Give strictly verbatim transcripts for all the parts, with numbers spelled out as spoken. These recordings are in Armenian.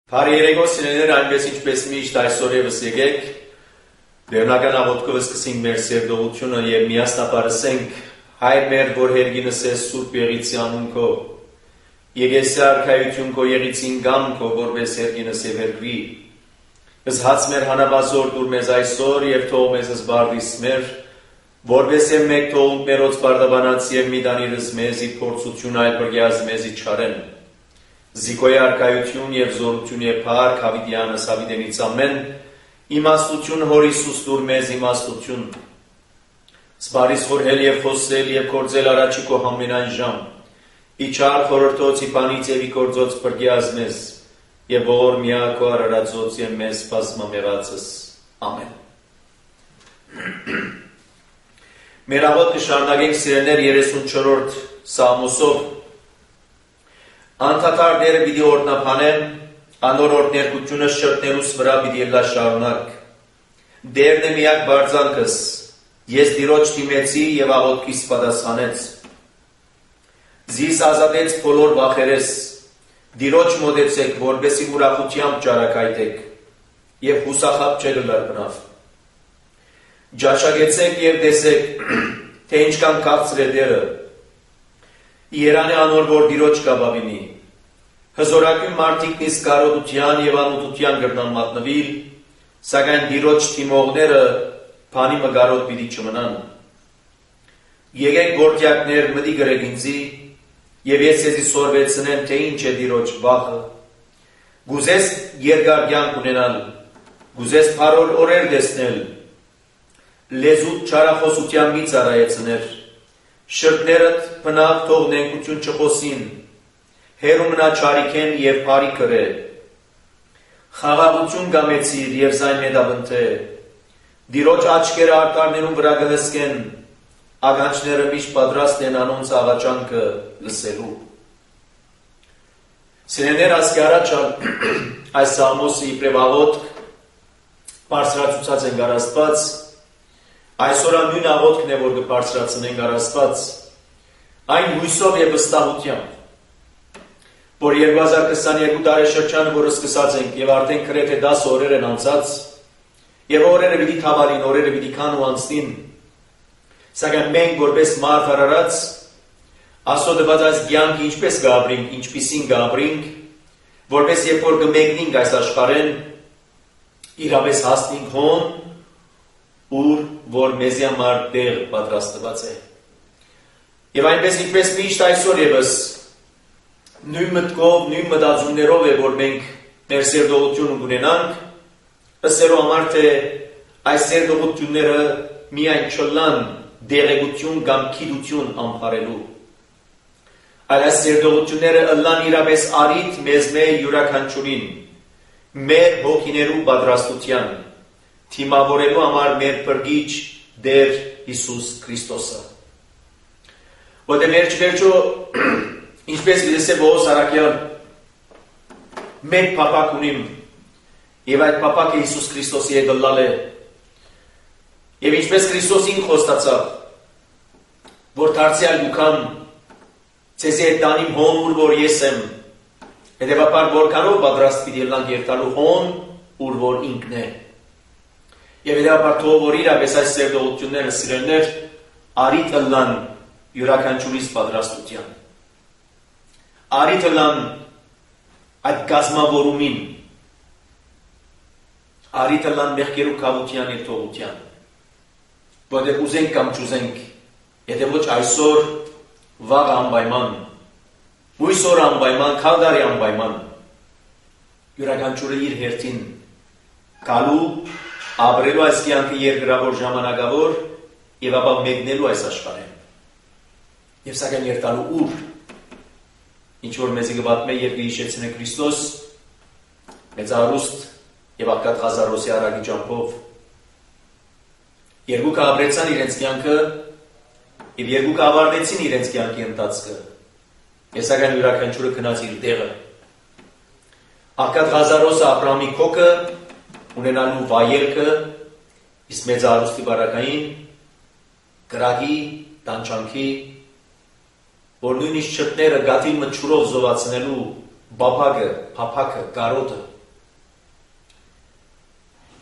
Բարի երեկո սիրելիներ, այնպես ինչպես միշտ այսօր եւս եկեք Վերնական աղոթքով սկսենք մեր սերտողությունը եւ միասնապար ասենք Հայր մեր, որ հերգինս ես Սուրբ Եղիցի անուն քո, Եկեսի արքայություն քո Եղիցին գամ քո, որպես հերգինս եւ հերգվի, Զհաց մեր հանավազոր դուր մեզ այսօր եւ թող մեզ զբաղվիս մեր, որպես եմ մեկ թողունք մերոց բարդաբանած եւ մի դանիրս մեզի փորձություն այլ բրգյազ մեզի չարեն, Զիկոյի արքայություն եւ զորություն եւ փառք Հավիտյանս Հավիտենից ամեն, իմաստություն հոր Հիսուս դուր մեզ իմաստություն, Սպարիս խորհել եւ խոսել եւ կործել առաջի քո ամենայն ժամ, Իչար խորհրդոց իպանից եւ իգործոց բրգյազ մեզ, եւ որ միակո արարածոց եւ մեզ բազմամեղածս ամեն։ Մեր աղոթքը շարունակենք սիրելիներ երեսունչորրորդ Սաղմոսով Անդադար դերը պիտի օրհնապանեն, անոր օրհներկությունը շրտնելուս վրա պիտի ելա շարունակ։ Դերն է միակ բարձանքս, ես Տիրոջ դիմեցի եւ աղոթքիս պատասխանեց։ Զիս ազատեց բոլոր վախերես, Տիրոջ մոտեցեք, որպեսզի ուրախությամբ ճարակայթեք եւ հուսախաբ չելար բնավ։ Ջաշակեցեք եւ տեսեք, թե ինչքան քաղցր է դերը։ Երանի անոր որ Տիրոջ կաբավինի, հզորակյուն մարդիկն իսկ կարոտության եւ անուտության գրնան մատնվիլ, սակայն Տիրոջ թիմողները բանի մգարոտ պիտի չմնան։ Եկեք գործյակներ մտի գրեք ինձի, եւ ես ձեզի սորվեցնեմ, թե ինչ է Տիրոջ վախը։ Գուզես երկար կյանք ունենալ, գուզես փառոր օրեր տեսնել, լեզուդ չարախոսության մի ծառայեցներ, շրտներդ բնավ թող նենգություն չխոսին, հերու մնա չարիքեն եւ բարի կրե, խաղաղություն գամեցիր եւ զայն մեդաբնթե, Տիրոջ աչքերը արտարներում վրա գլսկեն, ագանչները միշտ պատրաստ են անոնց աղաչանքը լսելու։ Սիրելիներ, ասկի առաջ այս Սաղմոսը իբրև աղոթք բարձրացուցած են Աստված, այսօր նույն աղոթքն է, որ կբարձրացնենք Աստված, այն հույսով եւ վստահությամբ, որ երկու հազար քսաներկու տարեշրջանը, որ սկսած ենք եւ արդեն գրեթե դասը օրեր են անցած, եւ օրերը պիտի թավալին, օրերը պիտի քան ու անցնին, սակայն մենք որպես մարդ արարած, Աստծո տված այս կյանքը ինչպես կապրենք, ինչպիսին կապրենք, որպես երբ որ կմեկնենք այս աշխարհեն, իրապես հասնենք հոն, ուր որ մեզի համար տեղ պատրաստված է։ Եվ այնպես ինչպես միշտ այսօր եւս նույն մտքով, նույն մտածումներով է, որ մենք մեր սերտողությունը ունենանք, ըսելու համար թե այս սերտողությունները միայն չլան դեղեցություն կամ գիտություն ամփարելու, այլ այս սերտողությունները ըլլան իրապես արիթ մեզ մեր յուրաքանչյուրին, մեր հոգիներու պատրաստության, թիմավորելու համար մեր փրկիչ Տեր Հիսուս Քրիստոսը։ Որտեղ մեր չվերջո, ինչպես գիտես է Պողոս Արաքյան, մեկ փապակ ունիմ, եւ այդ փապակը Հիսուս Քրիստոսի հետ ըլլալ է, եւ ինչպես Քրիստոսին խոստացավ, որ դարձյալ գուքան ցեզի հետ տանիմ հոն, ուր որ ես եմ, հետևաբար որքանով պատրաստ պիտի ելանք եւ տալու հոն, ուր որ ինքն է։ Եվ հետևաբար թող որ իրապես այս սերտողությունները սիրելիներ արիթ ըլլան յուրաքանչյուրիս պատրաստության։ Արիթ ըլլան այդ գազմավորումին, արիթ ըլլան մեղքերու կավության եւ թողության, որտեղ ուզենք կամ չուզենք, եթե ոչ այսօր վաղ անպայման, հույսօր անպայման, քանդարի անպայման, յուրաքանչյուրը իր հերթին գալու ապրելու այս կյանքի երկրավոր ժամանակավոր եւ ապա մեկնելու այս աշխարհին։ Եվ սակայն երթալու ուր, ինչ որ մեզի գվատմե եւ հիշեցնե Քրիստոս, մեծարուստ եւ ակատ Ղազարոսի արագի ճամփով, երկուքը ապրեցան իրենց կյանքը եւ երկուքը ավարտեցին իրենց կյանքի ընթացքը, եւ սակայն յուրաքանչյուրը գնաց իր տեղը։ Ակատ Ղազարոսը Աբրահամի քոքը ունենալու վայելքը, իսկ մեծ արուստի բարակային, գրագի, տանչանքի, որ նույնիսկ չտները գատի մնչուրով զովացնելու բապակը, փափակը, կարոտը,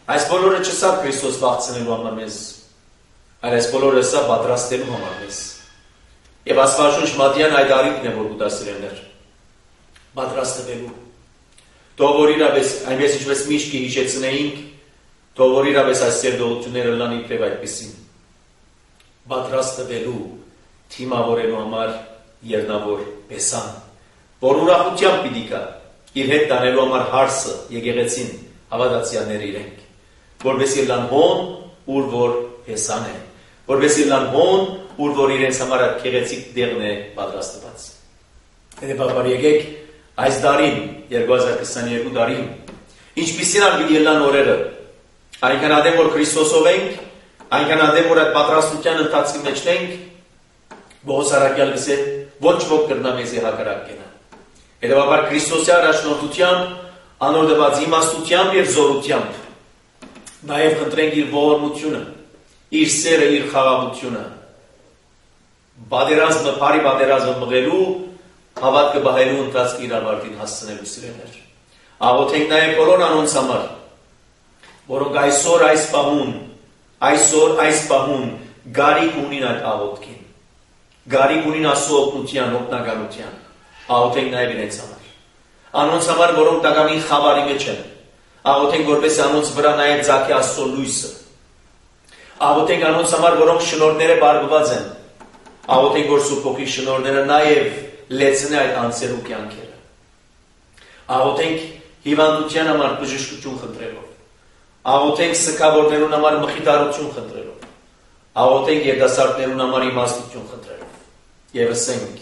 Այս բոլորը չսա Քրիստոս բաղցնելու համար մեզ, այլ այս բոլորը սա պատրաստելու համար մեզ։ Եվ Աստվածաշունչ Մատթեյան այդ առիթն է, որ գուտասիրելներ, պատրաստվելու։ Թող որ իրապես այնպես ինչպես միշտ հիշեցնեինք, թող որ իրապես այս սերտողությունները լան իբրև այդպեսին պատրաստվելու, թիմավորելու համար երնավոր Բեսան, որ ուրախությամբ պիտի գա իր հետ տանելու համար հարսը եկեղեցին հավատացյալները իրենք, որովհետեւ լան հոն, ուր որ Բեսան է, որովհետեւ լան հոն, ուր որ իրենց համար եկեղեցիկ դեղն է պատրաստված։ Հետևաբար եկեք այս դարին, երկու հազար քսաներկու դարին, ինչպիսին ալ պիտի լան օրերը, այնքան ադեմ որ Քրիստոսով ենք, այնքան ադեմ որ այդ պատրաստության ընթացքի մեջ ենք, Պողոս առաքյալը գսե ոչ ոք կրնա մեզի հակառակ կենա։ Հետևաբար Քրիստոսի առաջնորդությամբ, անոր դված իմաստությամբ եւ զորությամբ, նաեւ խնդրենք իր ողորմությունը, իր սերը, իր խաղաղությունը, բادرազմը, բարի բادرազմը մղելու, հավատքը բահելու ընթացքի իր ավարտին հասցնելու սիրելներ։ Աղոթենք նաեւ բոլոր անոնց համար, որոնք այսօր այս պահուն, այսօր այս պահուն գարիք ունին այդ աղոթքին, գարիք ունին Աստծո օգնության, օգնականության, աղոթենք նաեւ իրենց համար։ Անոնց համար, որոնք տակամին խավարի մեջ են, աղոթենք որպես անոնց վրա նաեւ ձգի Աստծո լույսը։ Աղոթենք անոնց համար, որոնք շնորհները բարգված են, աղոթենք որ Սուրբ Հոգի շնորհները նաեւ լեցնի այդ անձերու կյանքերը։ Աղոթենք հիվանդության համար բժշկություն խնդրելով, աղոթենք սգավորներուն համար մխիթարություն խնդրելով, աղոթենք երիտասարդներուն համար իմաստություն խնդրելով, եւ ասենք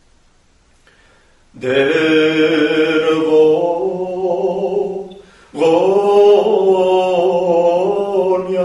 Դերվո ոնյա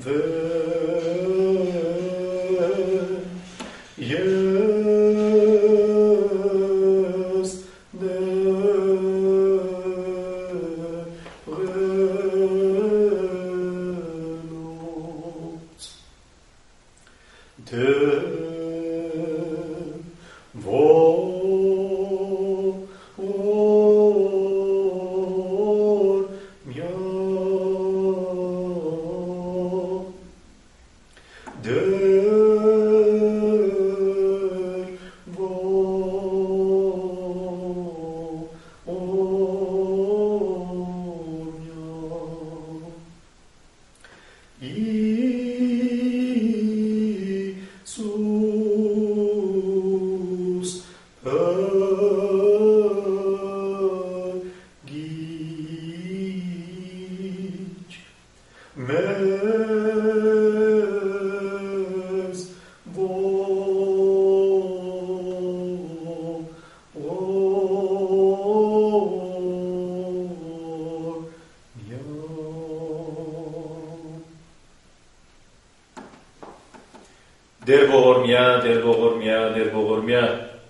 Դեր ողորմյա, դեր ողորմյա, դեր ողորմյա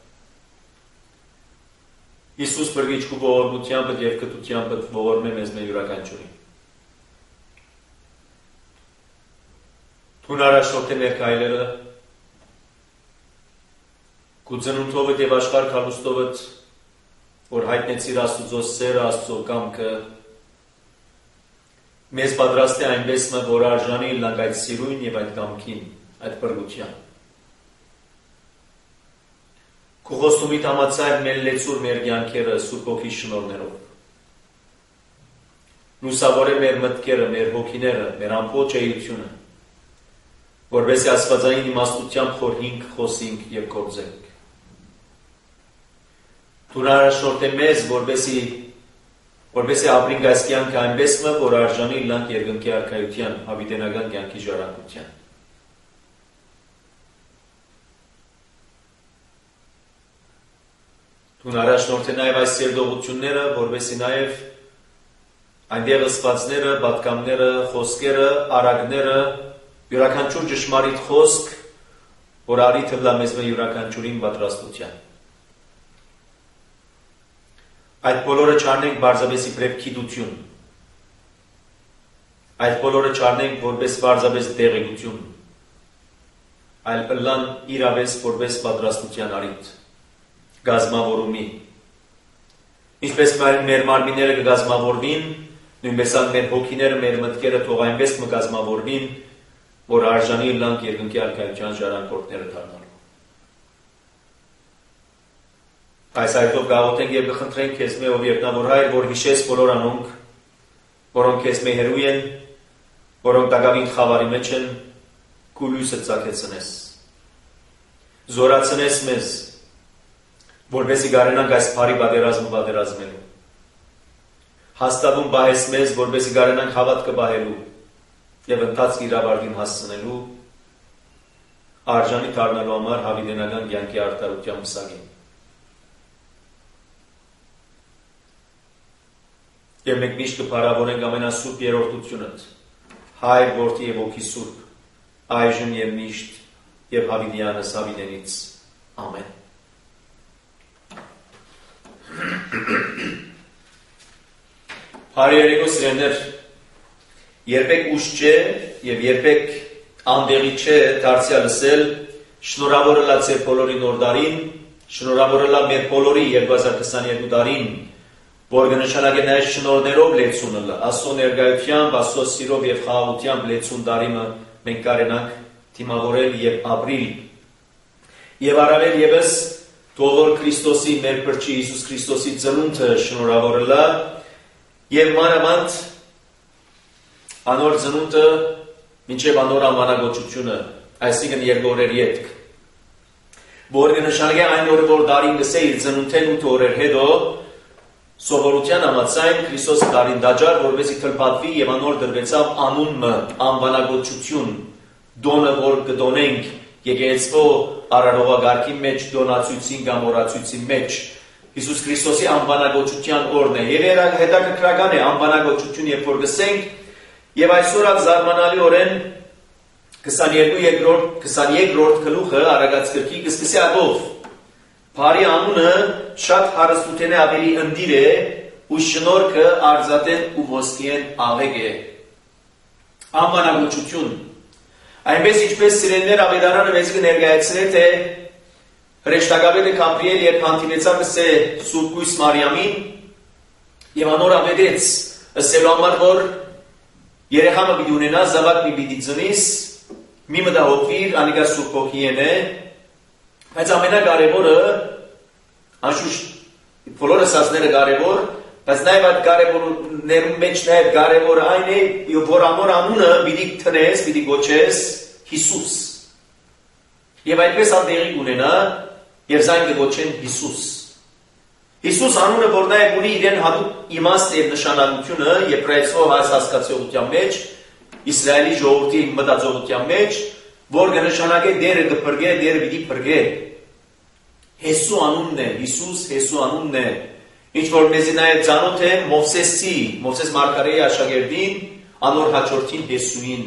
Իսուս բրգիչկու ողորմությամբ և կտությամբ ողորմ է մեզ մեր յուրականչուրին Թուն առաջնորդ է մեր կայլերը Կու ծնունդովդ և աշխար կալուստովդ որ հայտնեցիր Աստուծո սերը, Աստուծո կամքը մեզ պատրաստ է այնպես մը, որ արժանի լանք այդ սիրույն և այդ կամքին այդ բրգության Քու խոստումիդ համաձայն մեր լեցուր մեր կյանքերը Սուրբ Հոգի շնորհներով լուսավորե մեր մտքերը, մեր հոգիները, մեր ամբողջ էությունը որպեսզի աստվածային իմաստությամբ խորհենք, խոսենք և գործենք Դու առաջնորդ է մեզ, որպեսզի որպեսզի ապրենք այս կյանքը այնպես մը, որ արժանի լանք երկնքի արքայության, հավիտենական կյանքի ժառանգության Դու առաջնորդ է նաև այս սերդողությունները, որպեսզի նաև այնտեղ ըսվածները, պատկամները, խոսքերը, արագները, յուրաքանչյուր ճշմարիտ խոսք, որ արի թվլա մեզ մը յուրաքանչյուրին պատրաստության։ Այդ բոլորը չարնենք բարձաբես իբրև գիտություն։ Այդ բոլորը չարնենք որպես բարձաբես դեղեցություն, այլ ըլլան իրավես որպես պատրաստության արիթ, գազմավորումի։ Ինչպես մեր մարմինները կգազմավորվին, նույնպես ան մեր հոգիները, մեր մտքերը թող այնպես կգազմավորվին, որ արժանի լանք երկնքի արքայության ժառանգորդները դառնալու։ Այս այդով գաղութենք և կխնդրենք քեզ մե ով երկնավոր Հայր, որ հիշես բոլոր անոնք, որոնք քեզ մե հերույ են, որոնք տակավին խավարի մեջ են, քու լույսը ծագեցնես։ Զորացնես մեզ, որպեսզի գարենանք այս բարի պատերազմը պատերազմելու։ Հաստատում բահես մեզ, որպեսզի գարենանք հավատքը բահելու և ընթացք իրավարտին հասցնելու, արժանի դառնալու համար հավիտենական կյանքի արդարության մսակին։ Եվ մենք միշտ կփառավորենք ամենասուրբ երրորդությունդ, Հայր, Որդի և Հոգի Սուրբ, այժմ և միշտ և հավիտյանս հավիտենից։ Ամեն։ Հարյերիկո սիրեներ, երբեք ուշ չէ և երբեք անդեղի չէ դարձյալ լսել, շնորհավորը լա ձեր բոլորի նոր դարին, շնորհավորը լա մեր բոլորի երկու հազար քսաներկու դարին, որ կնշանակե նաև շնորհներով լեցունը լա, Աստծո ներկայությամբ, Աստծո սիրով և խաղաղությամբ լեցուն դարիմը մենք կարենանք դիմավորել և ապրիլ։ Եվ առավել ևս թող որ Քրիստոսի մեր փրկիչ Հիսուս Քրիստոսի ծնունդը շնորհավորը լա և մանավանդ անոր ծնունդը մինչև անոր անվանագոչությունը, այսինքն երկօրեր ետք, որ կնշանակե այն օրը, որ դարին գսե իր ծնունդեն ութ օրեր հետո Սովորության համաձայն Քրիստոս դարին դաջար, որպեսզի թլփատվի և անոր դրվեցավ անունը, անվանագոչություն, դոնը, որ կդոնենք եկեղեցվո արարողագարքի մեջ, դոնացույցին կամ օրացույցի մեջ, Հիսուս Քրիստոսի անվանագոչության օրն է, և հետաքրքրական է անվանագոչություն, երբ որ գսենք, և այսօր այդ զարմանալի օրեն քսաներկրորդ գլուխը Արագած գրքի կսկսի ագով Փարի անունը շատ հարստութեն ավելի ընդիր է ու շնորհքը արձատեն ու ոսկիեն աղեկ է անվանագոչություն այնպես ինչպես սիրելիներ ավետարանը մեզ կներկայացրե թե հրեշտակաբեդը Գաբրիել երբ հանդիպեցավ է Սուրբ Գույս Մարիամին եւ անոր ավետեց ըսելու համար որ երեխամը պիտի ունենա զավակ մի պիտի ծնիս մի մտահոգվիր անիկա Սուրբ Հոգին է բայց ամենակարևորը անշուշտ բոլորս ասները կարևոր բայց նաև այդ կարևորներում մեջ նաև կարևորը այն է որ անոր անունը պիտի տնես պիտի գոչես Հիսուս եւ այդպես անդեղի ունենա եւ զայն կգոչեն Հիսուս Հիսուս անունը որ նաև ունի իրեն հատուկ իմաստ եւ նշանակությունը եբրայեցու հասկացողության մեջ Իսրայելի ժողովրդի մտածողության մեջ որ կնշանակե դերը կփրկե դերը պիտի փրկե Հեսու անունն է Հիսուս Հեսու անունն է ինչ որ մեզի նաև ծանոթ է Մովսեսի Մովսես Մարգարեի աշակերտին անոր հաջորդին Հեսուին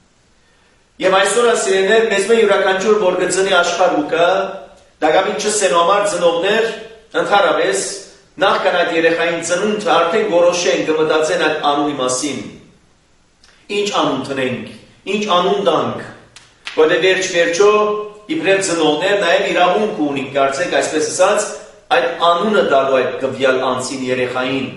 եւ այսօր ասիրեներ մեզ մե յուրաքանչյուր որ գծնի աշխարհուկը դակամին չսենու համար ծնողներ ընդհանրապես նախքան այդ երեխային ծնունդը արդեն որոշեն կմտածեն այդ անունի մասին ինչ անուն տնենք ինչ անուն տանք որտեղ վերջ վերջո իբրև ծնողներ նաև իրավունք ունին կարծեք այսպես ասած այդ անունը տալու այդ գվյալ անձին երեխային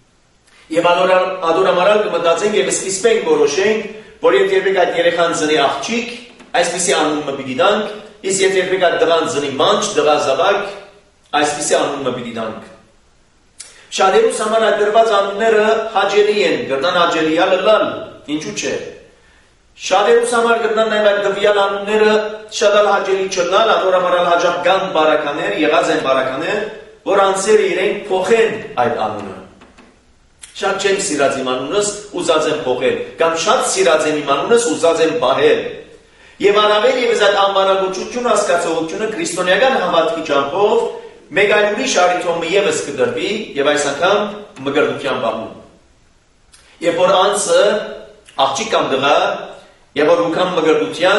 եւ ադորամարալ կմտածենք եւ սկիզբենք որոշենք որ եթե երբեք այդ երեխան ծնի աղջիկ այսպիսի անունը պիտի տանք իսկ եթե երբեք այդ տղան ծնի մանչ տղա զավակ այսպիսի անունը պիտի տանք շատերուս համար այդ դրված անունները հաճելի են գրնան հաճելիալը լալ ինչու՞ չէ Շատերուս համար գտնան նաև այդ գվյալ անունները շատ ալ հաճելի չլալ, ադորամարալ հաջապ կան բարականեր, եղած են բարականեր, որ անձերը իրենք փոխեն այդ անունը։ Շատ չեմ սիրած իմ անունս, ուզած եմ փոխել, կամ շատ սիրած եմ իմ անունս, ուզած եմ պահել։ Եվ առավել ևս այդ անվանագոչություն հասկացողությունը քրիստոնեական հավատքի ճամփով մեկ այլ ուրիշ առիթոմը ևս կդրվի եւ այս անգամ մգրտության բանում։ Երբ որ անձը աղջիկ կամ տղա Եվ որ ուկամ մգրդության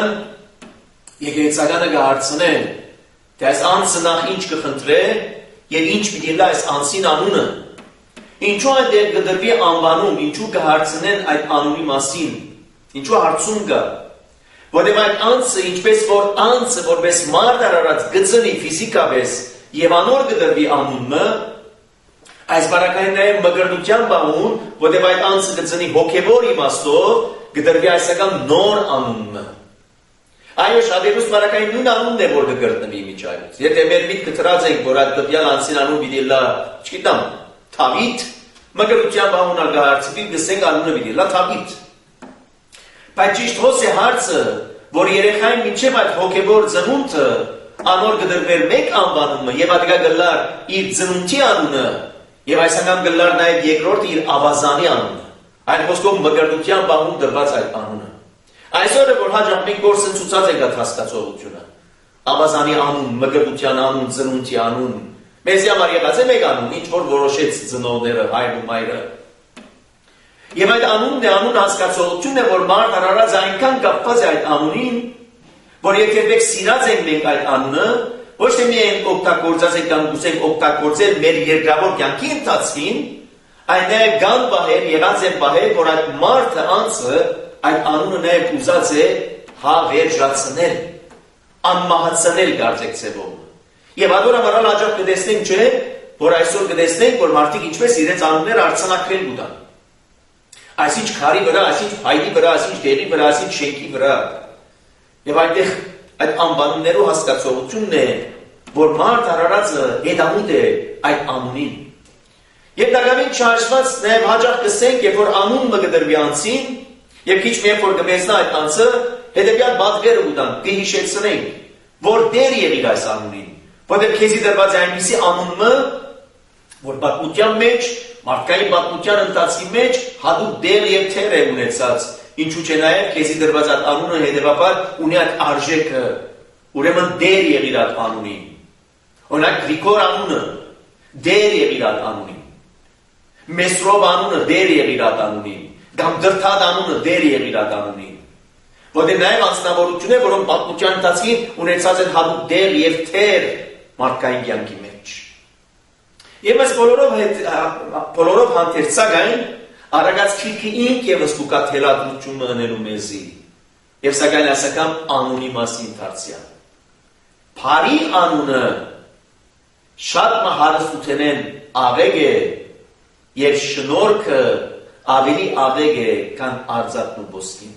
եկեղեցականը կհարցնեն, թե այս անձը նախ ինչ կխնդրե և ինչ պիտի լա այս անձին անունը, ինչու այնտեղ կդրվի անվանում, ինչու կհարցնեն այդ անունի մասին, ինչու հարցում կա, որտեղ այդ անձը, ինչպես որ անձը որպես մարդ արարած գծնի ֆիզիկապես և անոր կդրվի անունը, այս բարակային նաև մգրդության բանուն, որտեղ այդ անձը գծնի հոգևոր իմաստով կդրվի այսական նոր անունը։ Այո, շատերուս բարակային նույն անունն է, որ կգրտնվի միջայլուց։ Եթե մեր միտքը տրած ենք, որ այդ դպյալ անձին անուն պիտի լա, չգիտեմ, Թավիթ, մգրտության բանունալ կհարցվի, գսենք անունը պիտի լա Թավիթ։ Բայց ճիշտ հոս է հարցը, որ երեխային մինչև այդ հոգևոր ծնունդը անոր կդրվեր մեկ անվանումը եւ ադգա գլար իր ծնունդի անունը եւ այս անգամ գլար նաեւ երկրորդ իր ավազանի անունը։ Այն խոսքով մգրտության բանուն դրված այդ անունը։ Այսօր որ հաջող մենք գործընծուցած ենք այդ հասկացողությունը։ Ավազանի անուն, մգրտության անուն, ծնունդի անուն։ Մեզի համար եղած է մեկ անուն, ինչ որ որոշեց ծնողները, հայրը ու մայրը։ Եվ այդ անունն է, անուն հասկացողությունն է, որ մարդ արարած այնքան կապված է այդ անունին, որ եթե երբեք սիրած ենք մենք այդ անունը, ոչ թե միայն օգտագործած ենք կամ գուցենք օգտագործել մեր երկրավոր կյանքի ընթացքին, Այն նաև կան պահեր, եղած է պահեր, որ այդ մարդը անձը այդ անունը նաև ուզած է հավերժացնել, անմահացնել կարծեք ձևով։ Եվ ադորամարալ հաջող կտեսնենք չէ, որ այսօր կտեսնենք, որ մարդիկ ինչպես իրենց անունները արձանագրել կուտան։ Այսինչ քարի վրա, այսինչ փայլի վրա, այսինչ դեղի վրա, այսինչ շենքի վրա։ Եվ այնտեղ այդ անվանումներու հասկացողությունն է, որ մարդ արարածը հետամուտ է այդ անունին։ Եվ դակամին չհաշված նաև հաջող կսենք, երբ որ անուն մը կդրվի անձին, եւ քիչ մի երբ որ կմեզնա այդ անձը, հետեւյալ բادرերը ուտան, կհիշեցնենք, որ դեր եղիր այս անունին, որտեղ քեզի դրված է այնպիսի անունը, որ պատմության մեջ, մարդկային պատմության ընթացքի մեջ հատուկ դեր եւ թեր է ունեցած, ինչու՞ չէ նաև քեզի դրված այդ անունը հետեւաբար ունի այդ արժեքը, ուրեմն դեր եղիր այդ անունին։ Օրինակ Գրիգոր անունը դեր եղիր այդ անունին։ Մեսրոբ անունը դեր եղիր այդ անունին, կամ Դրթադ անունը դեր եղիր այդ անունին, Որտեղ նաև անձնավորություններ, որոնք պատմության ընթացքին ունեցած են հատուկ դեր եւ թեր մարդկային կյանքի մեջ։ Եվ այս բոլորով բոլորով հանդերձակայն Արագած քիրքի ինք եւս կուկա թելադրությունը ընելու մեզի։ Եվ սակայն ասական անունի մասին դարձյալ։ Փարի անունը շատ մահարստութենեն ավեգ է եւ շնորհքը ավելի ավեգ է, քան արձատն ու ոսկին։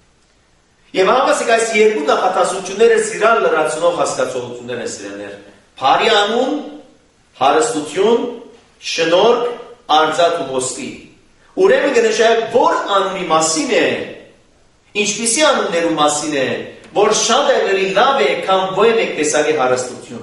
Եվ համասիկ այս երկու նախատասությունները սիրալ լրացնող հասկացողություններ են սիրելներ։ Փարի անուն, հարստություն, շնորհ, արձատ ու ոսկի։ Ուրեմն կնշանակի, որ անունի մասին է, ինչպիսի անուններու մասին է, որ շատ ավելի լավ է, քան ոչ մեկ տեսակի հարստություն։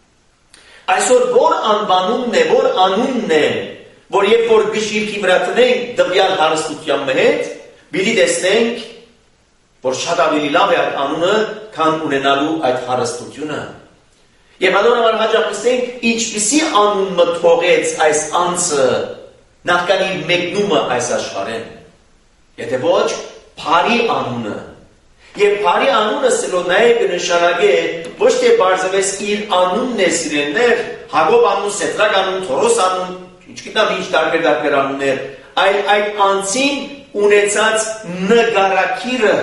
Այսօր որ անվանումն է, որ անունն է, որ երբ որ գշիրքի վրա տնենք դվյալ հարստության հետ, պիտի տեսնենք, որ շատ ավելի լավ է այդ անունը, քան ունենալու այդ հարստությունը։ Եվ անոնավոր հաջող կստենք, ինչպիսի անուն մթողեց այս անձը, նախքան իր մեկնումը այս աշխարհեն։ Եթե ոչ, Փարի անունը։ Եվ Փարի անունը սլո նաև կնշանակի ոչ թե բարձրապես իր անունն է սիրելներ, Հակոբ անուն, Սետրակ անուն, Թորոս անուն, չգիտեմ ինչ տարբեր-տարբեր անուններ, այլ այդ անձին ունեցած նկարակիրը,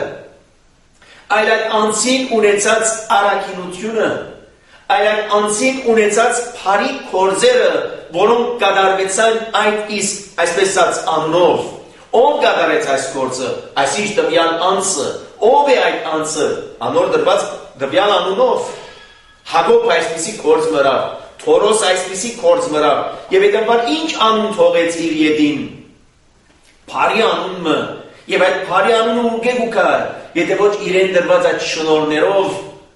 այլ այդ անձին ունեցած առաքինությունը, այլ այդ անձին ունեցած Փարի գործերը, որոնք կատարվեցան այդ իսկ այսպես ասած անունով, ով կատարեց այս գործը, այսինչ տվյալ անձը, ով է այդ անձը, անոր դրված տվյալ անունով, Հակոբ այսպիսի գործ մրավ, Թորոս այսպիսի գործ մրավ, եւ հետաբար ինչ անուն թողեց իր ետին, Փարի անունը, եւ այդ Փարի անունը ուղղե գուկա, եթե ոչ իրեն դրված այդ շնորհներով,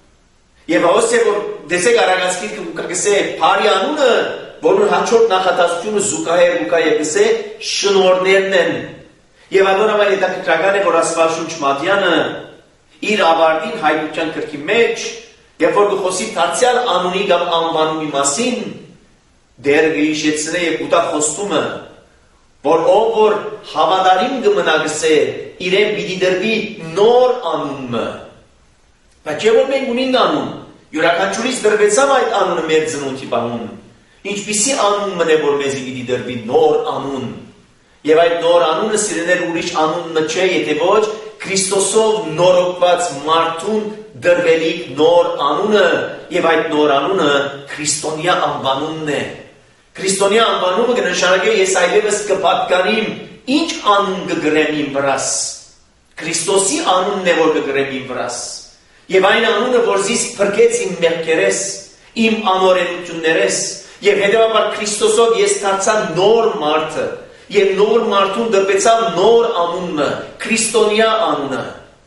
եւ ասե որ դեսեք արագացքի գուկա գսե Փարի անունը, որն հաջորդ նախատասությունը զուգահեռ գուկա եւ գսե շնորհներն են։ Եվ adorable հետաքրքրական է, որ Աստվածաշունչ Մատյանը իր ավարտին հայտնության գրքի մեջ, երբ որ գխոսի դարձյալ անունի կամ անվանումի մասին, դեր գիշեցնե եւ ուտա խոստումը, որ ով որ հավատարիմ կմնա գսե, իրեն պիտի դրվի նոր անունը։ Բայց եւ որ մենք ունենք անուն, յուրաքանչյուրից դրվեցավ այդ անունը մեր ծնունդի բանուն։ Ինչպիսի անուն մնե որ մեզի պիտի դրվի նոր անուն։ Եվ այդ նոր անունը սիրելներ ուրիշ անունը չէ, եթե ոչ Քրիստոսով նորոգված մարդուն դրվելիք նոր անունը, եւ այդ նոր անունը քրիստոնյա անվանումն է։ Քրիստոնյա անվանումը կնշանակի ես այլևս կպատկանիմ ինչ անուն կգրեմ իմ վրաս։ Քրիստոսի անունն է որ կգրեմ իմ վրաս։ Եվ այն անունը որ զիս փրկեց իմ մեղքերես, իմ անօրենություններես, եւ հետեւաբար Քրիստոսով ես դարձա նոր մարդը։ Եվ նոր մարդուն դրվեցավ նոր անունը, քրիստոնյա անունը։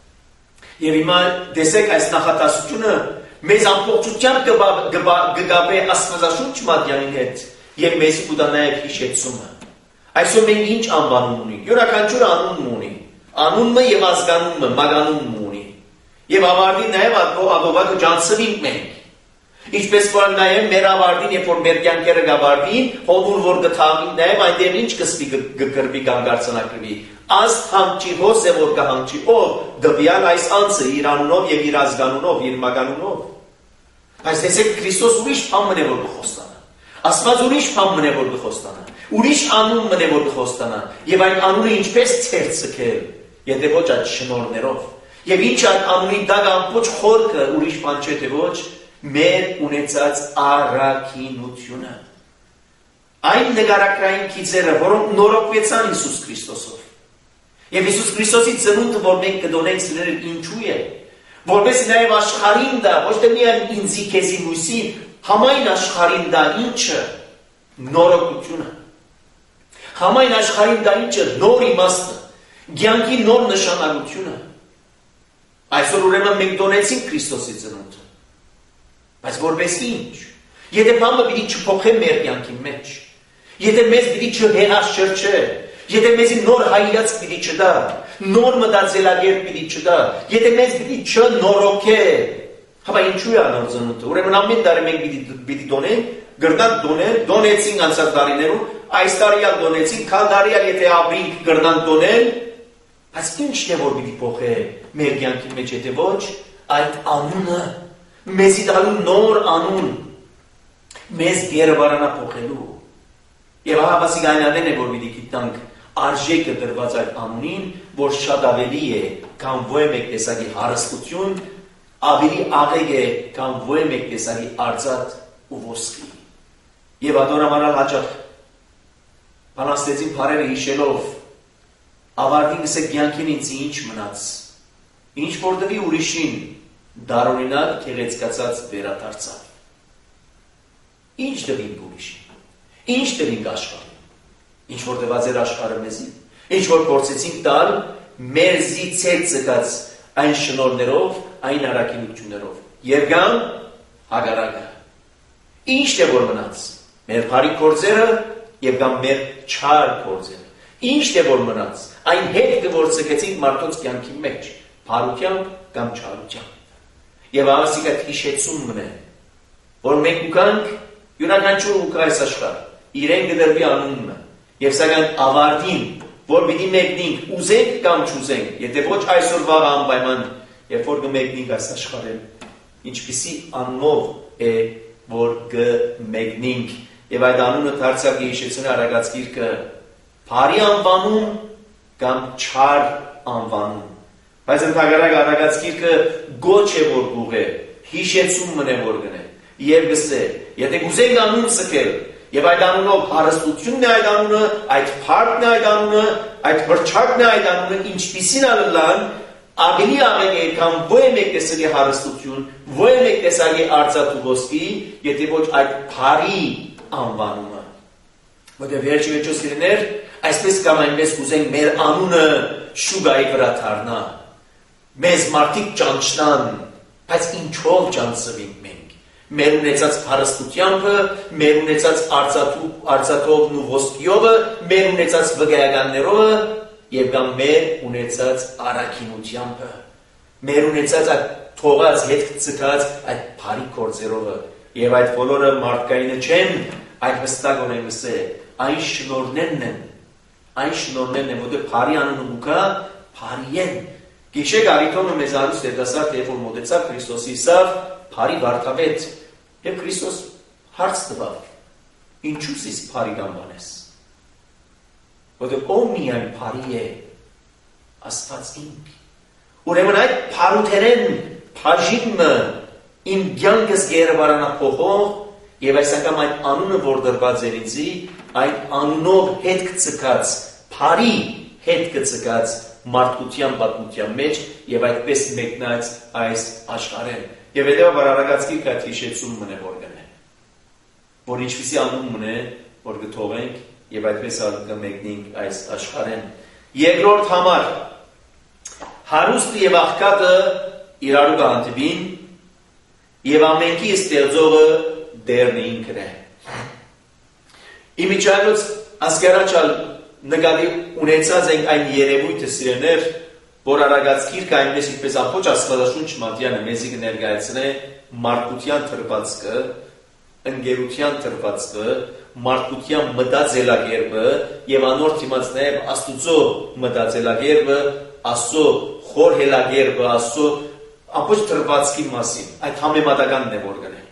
Եվ հիմա դեսեք այս նախատասությունը մեզ ամբողջությամբ կգաբե Աստվածաշունչ Մատյանի հետ եւ մեզ կուտա նաեւ հիշեցումը։ Այսօր մենք ինչ անվանում ունենք։ Յուրաքանչյուր անուն ունի։ Անունը եւ ազգանունը, մագանունը ունի։ Եվ ավարտին նաեւ աբովակը ջանցվինք մենք։ Ինչպես որ նաև մեր ավարտին, երբ որ մեր կյանքերը գավարտին, հոդուր որ գթաղին նաև այնտեղ ինչ կսպի գկրվի կամ գարցանակրվի։ Աստ հանգչի հոս է որ կհանգչի ով, դվյալ այս անձը իր անունով եւ իր ազգանունով, իր մագանունով։ Բայց տեսեք Քրիստոս ուրիշ բան մնե որ կխոստանա։ Աստված ուրիշ բան մնե որ կխոստանա։ Ուրիշ անուն մնե որ կխոստանա։ Եվ այդ անունը ինչպես ցերցկել, եթե ոչ այդ շնորհներով։ Եվ ինչ այդ անունի դակ ամբողջ խորքը ուրիշ բան չէ թե ոչ մեր ունեցած առաքինությունը։ Այն նկարակրային քիծերը, որոնք նորոգվեցան Հիսուս Քրիստոսով։ Եվ Հիսուս Քրիստոսի ծնունդը, որ մենք կդոնենք սիրել ինչու է, որպես նաև աշխարհին դա, ոչ թե միայն ինձի քեզի լույսի, համայն աշխարհին դա ինչը նորոգությունը։ Համայն աշխարհին դա ինչը նոր իմաստը, կյանքի նոր նշանակությունը։ Այսօր ուրեմն մենք դոնեցինք Քրիստոսի ծնունդը։ Բայց որպես ինչ, եթե բամը պիտի չփոխե մեր կյանքի մեջ, եթե մեզ պիտի չհեղաշրջե, եթե մեզի նոր հայացք պիտի չտա, նոր մտածելակերպ պիտի չտա, եթե մեզ պիտի չնորոգե, հապա ինչու է անոր ծնունդը։ Ուրեմն ամեն տարի մենք պիտի դոնենք, գրնանք դոնել, դոնեցինք անցած տարիներում, այս տարի ալ դոնեցինք, քան տարի ալ եթե ապրինք գրնանք դոնել, Այս ի՞նչն է որ պիտի փոխե մեր կյանքի մեջ, եթե ոչ այդ անունը, մեզի տալու նոր անուն, մեզ գերբարանա փոխելու։ Եվ ահա բասիկայնանեն է որ պիտի գիտնանք արժեքը դրված այդ անունին, որ շատ ավելի է, քան ո՞ր մեկ տեսակի հարստություն, ավելի աղեկ է, քան ո՞ր մեկ տեսակի արծաթ ու ոսկի։ Եվ ադորամանալ հաճախ բանաստեղծին բարերը հիշելով ավարտին գսե կյանքին ինձ ինչ մնաց, ինչ որ տվի ուրիշին դարօրինակ գեղեցկացած վերադարձավ։ Ինչ տվինք ուրիշին, ինչ տվինք աշխարհին, ինչ որ տված էր աշխարհը մեզի, ինչ որ փորձեցինք տալ մերզի ցեր ցկած այն շնորներով, այն առաքինություններով։ Եվ գամ հագարակը։ Ինչ է որ մնաց։ Մեր բարի գործերը եւ կամ մեր չար գործերը։ Ինչ է որ մնաց։ Այն հետքը որ ցկեցինք մարդոց կյանքի մեջ, բարությամբ կամ չարությամբ։ Եվ ասիկա հիշեցումն է, որ մենք ուկանք յուրաքանչյուր ուկա այս աշխարհ իրեն գդրվի անունը, եւ սակայն ավարտին, որ պիտի մեկնենք ուզենք կամ չուզենք, եթե ոչ այսօր վաղ անպայման, երբ որ կմեկնենք այս աշխարհին, ինչպիսի անունով է որ կմեկնենք, եւ այդ անունը դարձավ հիշեցնի Արագած գիրքը բարի անվանում կամ չար անվանում։ Բայց ընդհանրակ Արագած գիրքը գոչ է որ գուղե, հիշեցումն է որ գնե։ Եվ գսե, եթե գուզենք անուն սկել, եւ այդ անունով հարստությունն է այդ անունը, այդ փառքն է այդ անունը, այդ վրճակն է այդ անունը, ինչպիսին ալլան, ավելի աղեկ է, քան ո՞ր մեկ տեսակի հարստություն, ո՞ր մեկ տեսակի արծաթ ու ոսկի, եթե ոչ այդ փարի անվանումը։ Որտեղ վերջի վերջոց իրներ, այսպես կամ այնպես կուզենք մեր անունը շուգայի վրա դառնա։ Մեզ մարդիկ ճանչնան, բայց ինչով ճանցվենք մենք։ Մեր ունեցած հարստությամբ, մեր ունեցած արծաթու, արծաթովն ու ոսկիով, մեր ունեցած վգայականներով եւ կամ մեր ունեցած առաքինությամբ, մեր ունեցած այդ թողած հետ ցկած այդ բարի գործերով եւ այդ բոլորը մարդկայինը չեն, այդ հստակ ունեն ասե, այն շնորհներն են, այն շնորհներն են, որտեղ բարի անունը ուկա, բարի են։ Գիշեր արիթոնը մեզ արուս դերդասար թե որ մոտեցավ Քրիստոսի սավ, բարի վարդապետ, եւ Քրիստոս հարց տվավ. ինչու ես բարի գամբանես։ Որտեղ ով միայն բարի է, Աստված ինք։ Ուրեմն այդ բարութերեն բաժինը իմ կյանքս գերբարանա փոխող եւ այս անգամ այդ անունը որ դրված էր ինձի, այդ անունով հետ կցկած, բարի հետ կցկած մարդկության պատմության մեջ եւ այդպես մեկնած այս աշխարհեն։ Եվ հետեւաբար Արագած գիրքը հիշեցումն է որ գնե։ Որ ինչպիսի անունն է, որ գթողենք եւ այդպես կմեկնենք այս աշխարհեն։ Երկրորդ համար հարուստը եւ աղքատը իրարու կհանդիպին եւ ամենքի ստեղծողը դերն ինքն է։ Իմիջայլոց ասկարաչալ նկատի ունեցած ենք այն երևույթը սիրեներ, որ Արագած գիրքը այնպես ինչպես ամբողջ Աստվածաշունչ Մատյանը մեզի կներկայացնե մարդկության թրվածքը, ընկերության թրվածքը, մարդկության մտածելակերպը եւ անոր դիմաց նաեւ Աստուծո մտածելակերպը, Աստծո խորհելակերպը, Աստծո ամբողջ թրվածքի մասին, այդ համեմատականն է որ գնե։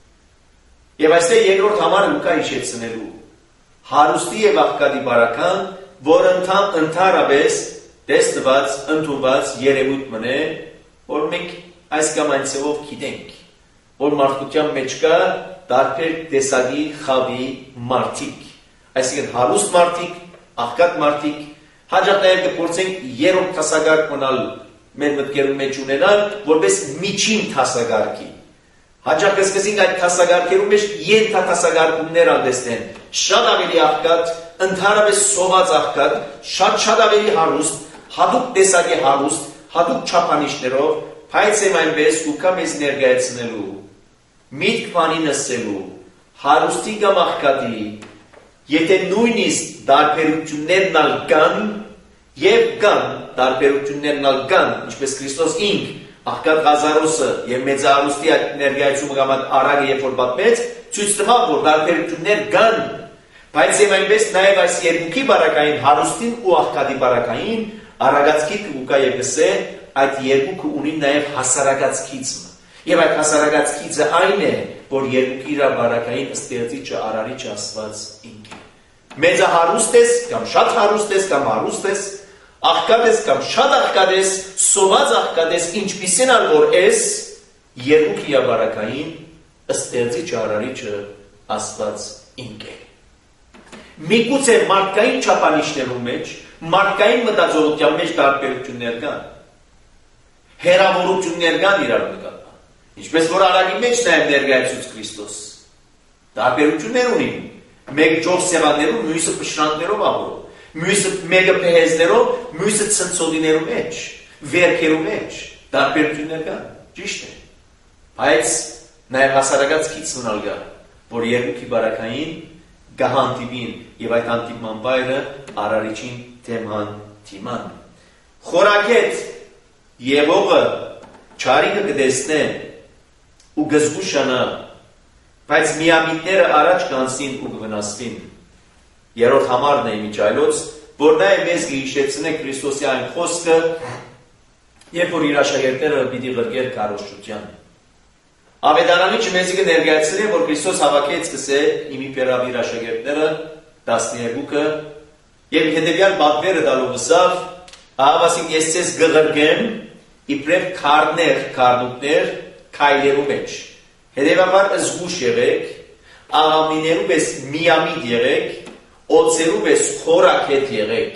Եվ այստեղ երկրորդ համարը ուկա հիշեցնելու հարուստի եւ աղքատի բարական, որ ընդհանրապես տեսնված, ընդունված երևույթ մնե, որ մենք այս կամ այն ցեվով գիտենք, որ մարդկության մեջ կա տարբեր տեսակի խավի մարդիկ, այսինքն հարուստ մարդիկ, աղքատ մարդիկ, հաջող նաև կփորձենք երրորդ տասագարկ մնալ մեր մտքերում մեջ ունենալ, որպես միջին տասագարկի։ Հաջող կսկսենք այդ տասագարկերում մեջ ենթատասագարկումներ անդեսնեն, շատ ավելի աղքատ, ընդհանրապես սոված աղքատ, շատ-շատ ավելի հարուստ, հատուկ տեսակի հարուստ, հատուկ չափանիշներով, բայց եմ այնպես ուկա մեզ ներկայացնելու, միտք բանի նսելու, հարուստի կամ աղքատի, եթե նույնիսկ տարբերություններն ալ կան, եւ կան տարբերություններն ալ կան, ինչպես Քրիստոս ինք, աղքատ Ղազարոսը եւ մեծահարուստի այդ ներկայացումը կամ արագը երբ որ պատմեց, ցույց տվավ, որ տարբերություններ կան, բայց եւ այնպես նաեւ այս երկուքի բարակային հարուստին ու աղքատի բարակային Արագացքի կուկա եւ գսե այդ երկուքը ունի նաեւ հասարակացքիցը։ Եվ այդ հասարակացքիցը այն է, որ երկուքի իր բարակային ըստեղծիչը արարիչ Աստված ինքն է։ Մեծահարուստ ես կամ շատ հարուստ ես կամ հարուստ ես, աղքատ ես կամ շատ աղքատ ես, սոված աղքատ ես, ինչպիսին ալ որ ես երկուքի իր բարակային ըստեղծիչը արարիչը Աստված ինքն է։ Միգուցե մարդկային չափանիշներու մեջ, մարդկային մտածողության մեջ տարբերություններ կան։ Հեռավորություններ կան իրար նկատմամբ։ Ինչպես որ արագի մեջ նաև ներկայացուց Քրիստոս։ Տարբերություններ ունի։ Մեկը ճոխ սեղաններով, մյուսը փշրանքներով աղորով, մյուսը մեկը փեհեզներով, մյուսը ցնցոտիներու մեջ, վերքերու մեջ։ Տարբերություններ կան։ Ճիշտ է։ Բայց նաև հասարակացքից ունալ կա, որ երկուքի բարակային գահանտիվին եւ այդ անտիպման բայրը արարիչին թեման թիման։ Խորակետ Եվողը չարիկը կդեսնե ու գզգուշանա, բայց միամիտները առաջ կանցին ու կվնասվին։ Երրորդ համարն է միջայլոց, որ նա է մեզ գիշեցնե Քրիստոսի այն խոսքը, երբ որ իր աշակերտները պիտի գրգեր քարոզչության։ Ավետարանի մեզի կներկայացնի, որ Քրիստոս հավաքեց կսե իմի պերավիր աշակերտները տասներկուքը եւ հետեւյալ պատվերը տալով ուսավ, ահավասիկ ես ցես գղրգեմ իբրև քարներ, քարդուկներ քայլերու մեջ։ Հետևաբար զգուշ եղեք, աղամիներու պես միամիտ եղեք, օծերու պես խորակետ եղեք։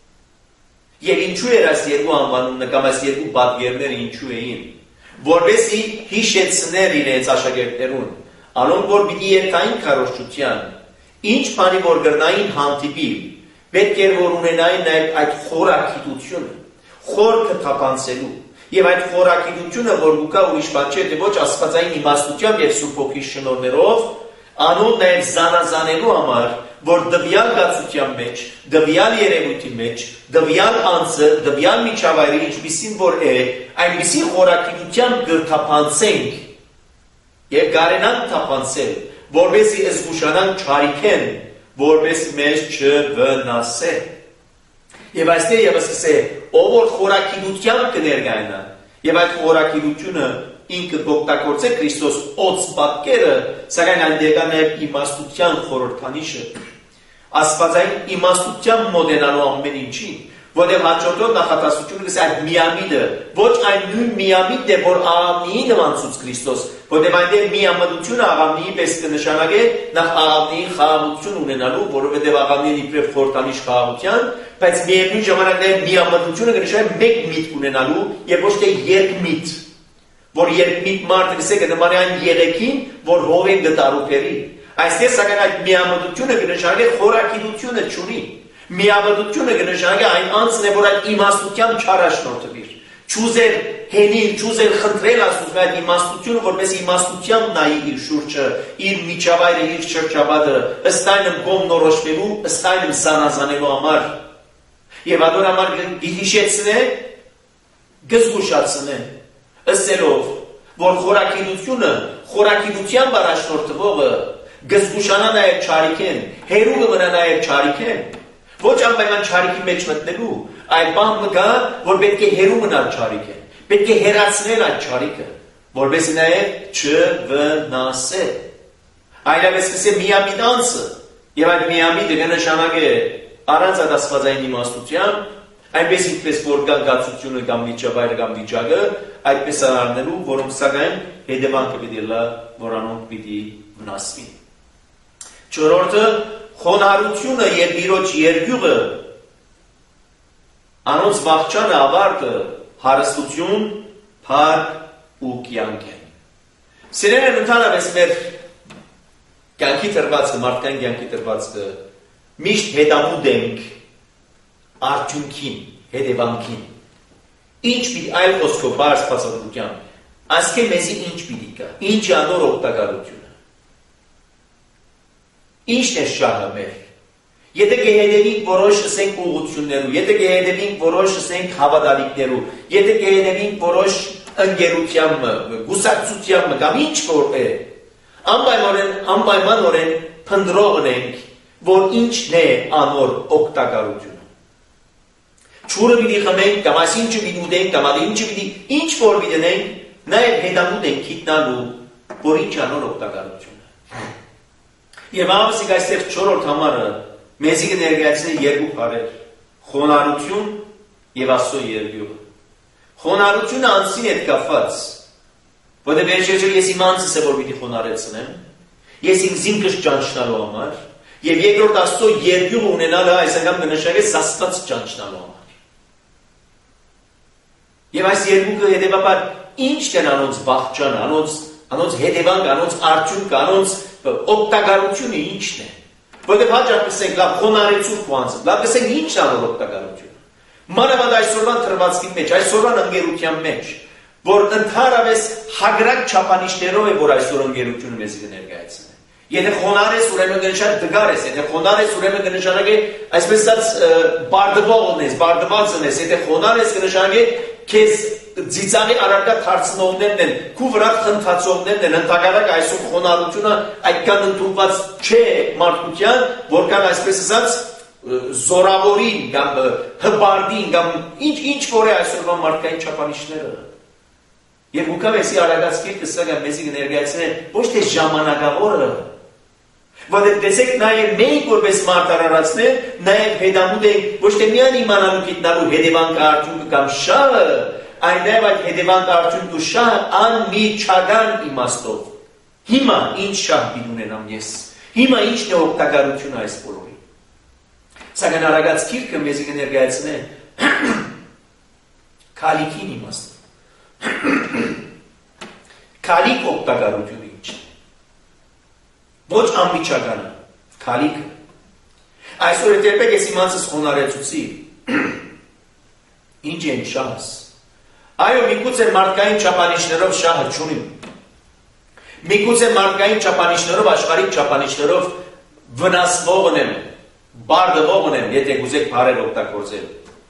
Եվ ինչու էր այս երկու անվանումները կամ այս երկու պատվերները ինչու էին, որովհետեւ հիշեցներ իրենց աշակերտներուն, անոնք որ պիտի երթային քարոզչության, ինչ բանի որ գրնային հանդիպի, պետք էր որ ունենային նաև այդ խորակիտությունը, խորքը թափանցելու, եւ այդ խորակիտությունը որ գուկա ուրիշ բան չէ, թե ոչ աստվածային իմաստությամբ եւ Սուրբ Հոգի շնորհներով, անոնք նաև զանազանելու համար, որ դվյալ գացության մեջ, դվյալ երևույթի մեջ, դվյալ անձը, դվյալ միջավայրը ինչպիսին որ է, այնպիսի խորակիտությամբ կթափանցենք եւ կարենան թափանցել, որովհետեւ զգուշանանք չարիքեն, որպես մեզ չվնասե։ Եվ այստեղ եւս կսե, ով որ խորակիտությամբ կներկայանա, եւ այդ խորակիտությունը ինքը կօգտագործե Քրիստոս օծ պատկերը, սակայն այնտեղ կա նաեւ իմաստության խորհրդանիշը, աստվածային իմաստությամբ մոդենալու ամեն ինչին, որտեղ հաջորդող նախատեսությունը կսե այդ միամիտը, ոչ այն նույն միամիտն է, որ աղավնիի նմանցուց Քրիստոս, որտեղ այնտեղ միամտությունը աղավնիի պես կնշանակե նախ աղավնիի խաղաղություն ունենալու, որովհետև աղավնին իբրև խորհրդանիշ խաղաղության, բայց միևնույն ժամանակ նաև միամտությունը կնշանակե մեկ միտք ունենալու եւ ոչ թե երկմիտ, որ երկմիտ մարդը կսե կնմանի այն եղեքին, որ հովեն գտարուփերի։ Այստեղ սակայն այդ միամտությունը կնշանակե խորակիտությունը չունի։ Միամտությունը կնշանակե այն անձն է, որ այդ իմաստությամբ չարաշնորհվիր։ Չուզեր հենիլ, չուզեր խնդրել Աստծուց այդ իմաստությունը, որպես իմաստությամբ նայի իր շուրջը, իր միջավայրը, իր շրջապատը, ըստ այնմ կողմնորոշվելու, ըստ այնմ զանազանելու համար։ Եվ ador համար հիշեցնե, գզգուշացնե, ըսելով, որ խորակիտությունը, խորակիտությամբ առաջնորդվողը գզգուշանա նաև չարիքեն, հերու կմնա նաև չարիքեն, ոչ անպայման չարիքի մեջ մտնելու, այլ բան կա, որ պետք է հերու մնալ չարիքեն, պետք է հերացնել այդ չարիքը, որպեսզի նաև չվնասե։ Այլապես կսե միամիտ անձը, եւ այդ միամիտը կնշանակե առանց այդ աստվածային իմաստությամբ, այնպես ինչպես որ կան գացությունը կամ միջավայրը կամ վիճակը, այդպես արարնելու, որոնք սակայն հետևանքը պիտի լա, որ անոնք պիտի վնասվին։ Չորրորդը խոնարհությունը եւ Տիրոջ երկյուղը, անոնց վախճանը ավարտը, հարստություն, փառք ու կյանք են։ Սիրելիներ, ընդհանրապես մեր կյանքի տրվածքը, մարդկային կյանքի տրվածքը միշտ հետամուտ ենք արդյունքին, հետևանքին։ Ինչ պիտի այլ խոսքով բարձ բացատրությամբ, ասկե մեզի ինչ պիտի կա, ինչ անոր օգտակարությունը։ Ինչն է շահը մեր։ Եթե կհետևենք որոշ ասենք ուղղություններու, եթե կհետևենք որոշ ասենք հավատալիքներու, եթե կհետևենք որոշ ընկերությամբ, գուսակցությամբ կամ ինչ որ է, անպայմանորեն, անպայմանորեն փնտրողն ենք, որ ինչն է անոր օգտակարությունը։ Չուրը պիտի խմենք, կամ այսինչը պիտի ուտենք, կամ այսինչը պիտի ինչ որ պիտի դնենք, նաև հետամուտ ենք գիտնալու, որ ինչ անոր օգտակարություն է։ Եվ ամսիկ այստեղ չորրորդ համարը մեզի կներկայացնի երկու բառեր՝ խոնարհություն եւ Աստծո երկյուղը։ Խոնարհությունը անձին հետ կապված, որտեղ վերջերս ես իմ անձս է որ պիտի խոնարհեցնեմ, ես ինձ ինքս ճանչնալու համար, եւ երկրորդ Աստծո երկյուղը ունենալը այս անգամ կնշանակի Աստված ճանչնալու համար։ Եվ այս երկուքը հետևաբար ի՞նչն են անոնց բաղճանը, անոնց անոնց հետևանքը, անոնց արդյունքը, անոնց օգտակարությունը ի՞նչն է։ Որտեղ հաճախ կսենք լավ խոնարհեցու քանձը, լավ կսենք ի՞նչ անոր օգտակարությունը։ Մանավանդ այսօրվան թրվածքի մեջ, այսօրվան ընկերության մեջ, որ ընդհանրապես հագրակ չափանիշներով է, որ այսօր ընկերությունը մեզ կներկայացնի։ Եթե խոնարհ ես, ուրեմն կնշանակի դգար ես, եթե խոնարհ ես, ուրեմն կնշանակի այսպես ասած բարդվողն ես, բարդվածն ես, եթե խոնարհ ես, կնշանակի քեզ ծիծաղի առարկա դարձնողներն են, քու վրա խնդացողներն են, ընդհանրապես այսօր խոնարհությունը այդքան ընդունված չէ մարդկության, որքան այսպես ասած զորավորին կամ հբարդին կամ ինչ ինչ որ է այսօրվա մարդկային չափանիշները։ Եվ ուկավեսի արագացքի կսակա մեզի կներկայացնեն ոչ թե ժամանակավորը, որտեղ տեսեք նաև մենք որպես մարդ արարածներ, նաև հետամուտ ենք ոչ թե միայն իմանալու գիտնալու հետևանքը արդյունքը կամ շահը, այլ նաև այդ հետևանքը արդյունքը ու շահը անմիջական իմաստով։ Հիմա ինչ շահ պիտի ունենամ ես։ Հիմա ինչն է օգտակարությունը այս բոլորի։ Սակայն արագած գիրքը մեզի կներկայացնե քալիքին իմաստով։ Քալիք օգտակարությունը ինչ է։ Ոչ անմիջականը, քալիքը։ Այսօր երբեք ես իմանցս խոնարհեցուցի։ Ինչ են շահս։ Այո, միգուցե մարդկային չափանիշներով շահը չունի։ Միգուցե մարդկային չափանիշներով, աշխարհիկ չափանիշներով վնասվողն եմ, բարդվողն եմ, եթե գուզեք բարեր օգտագործել։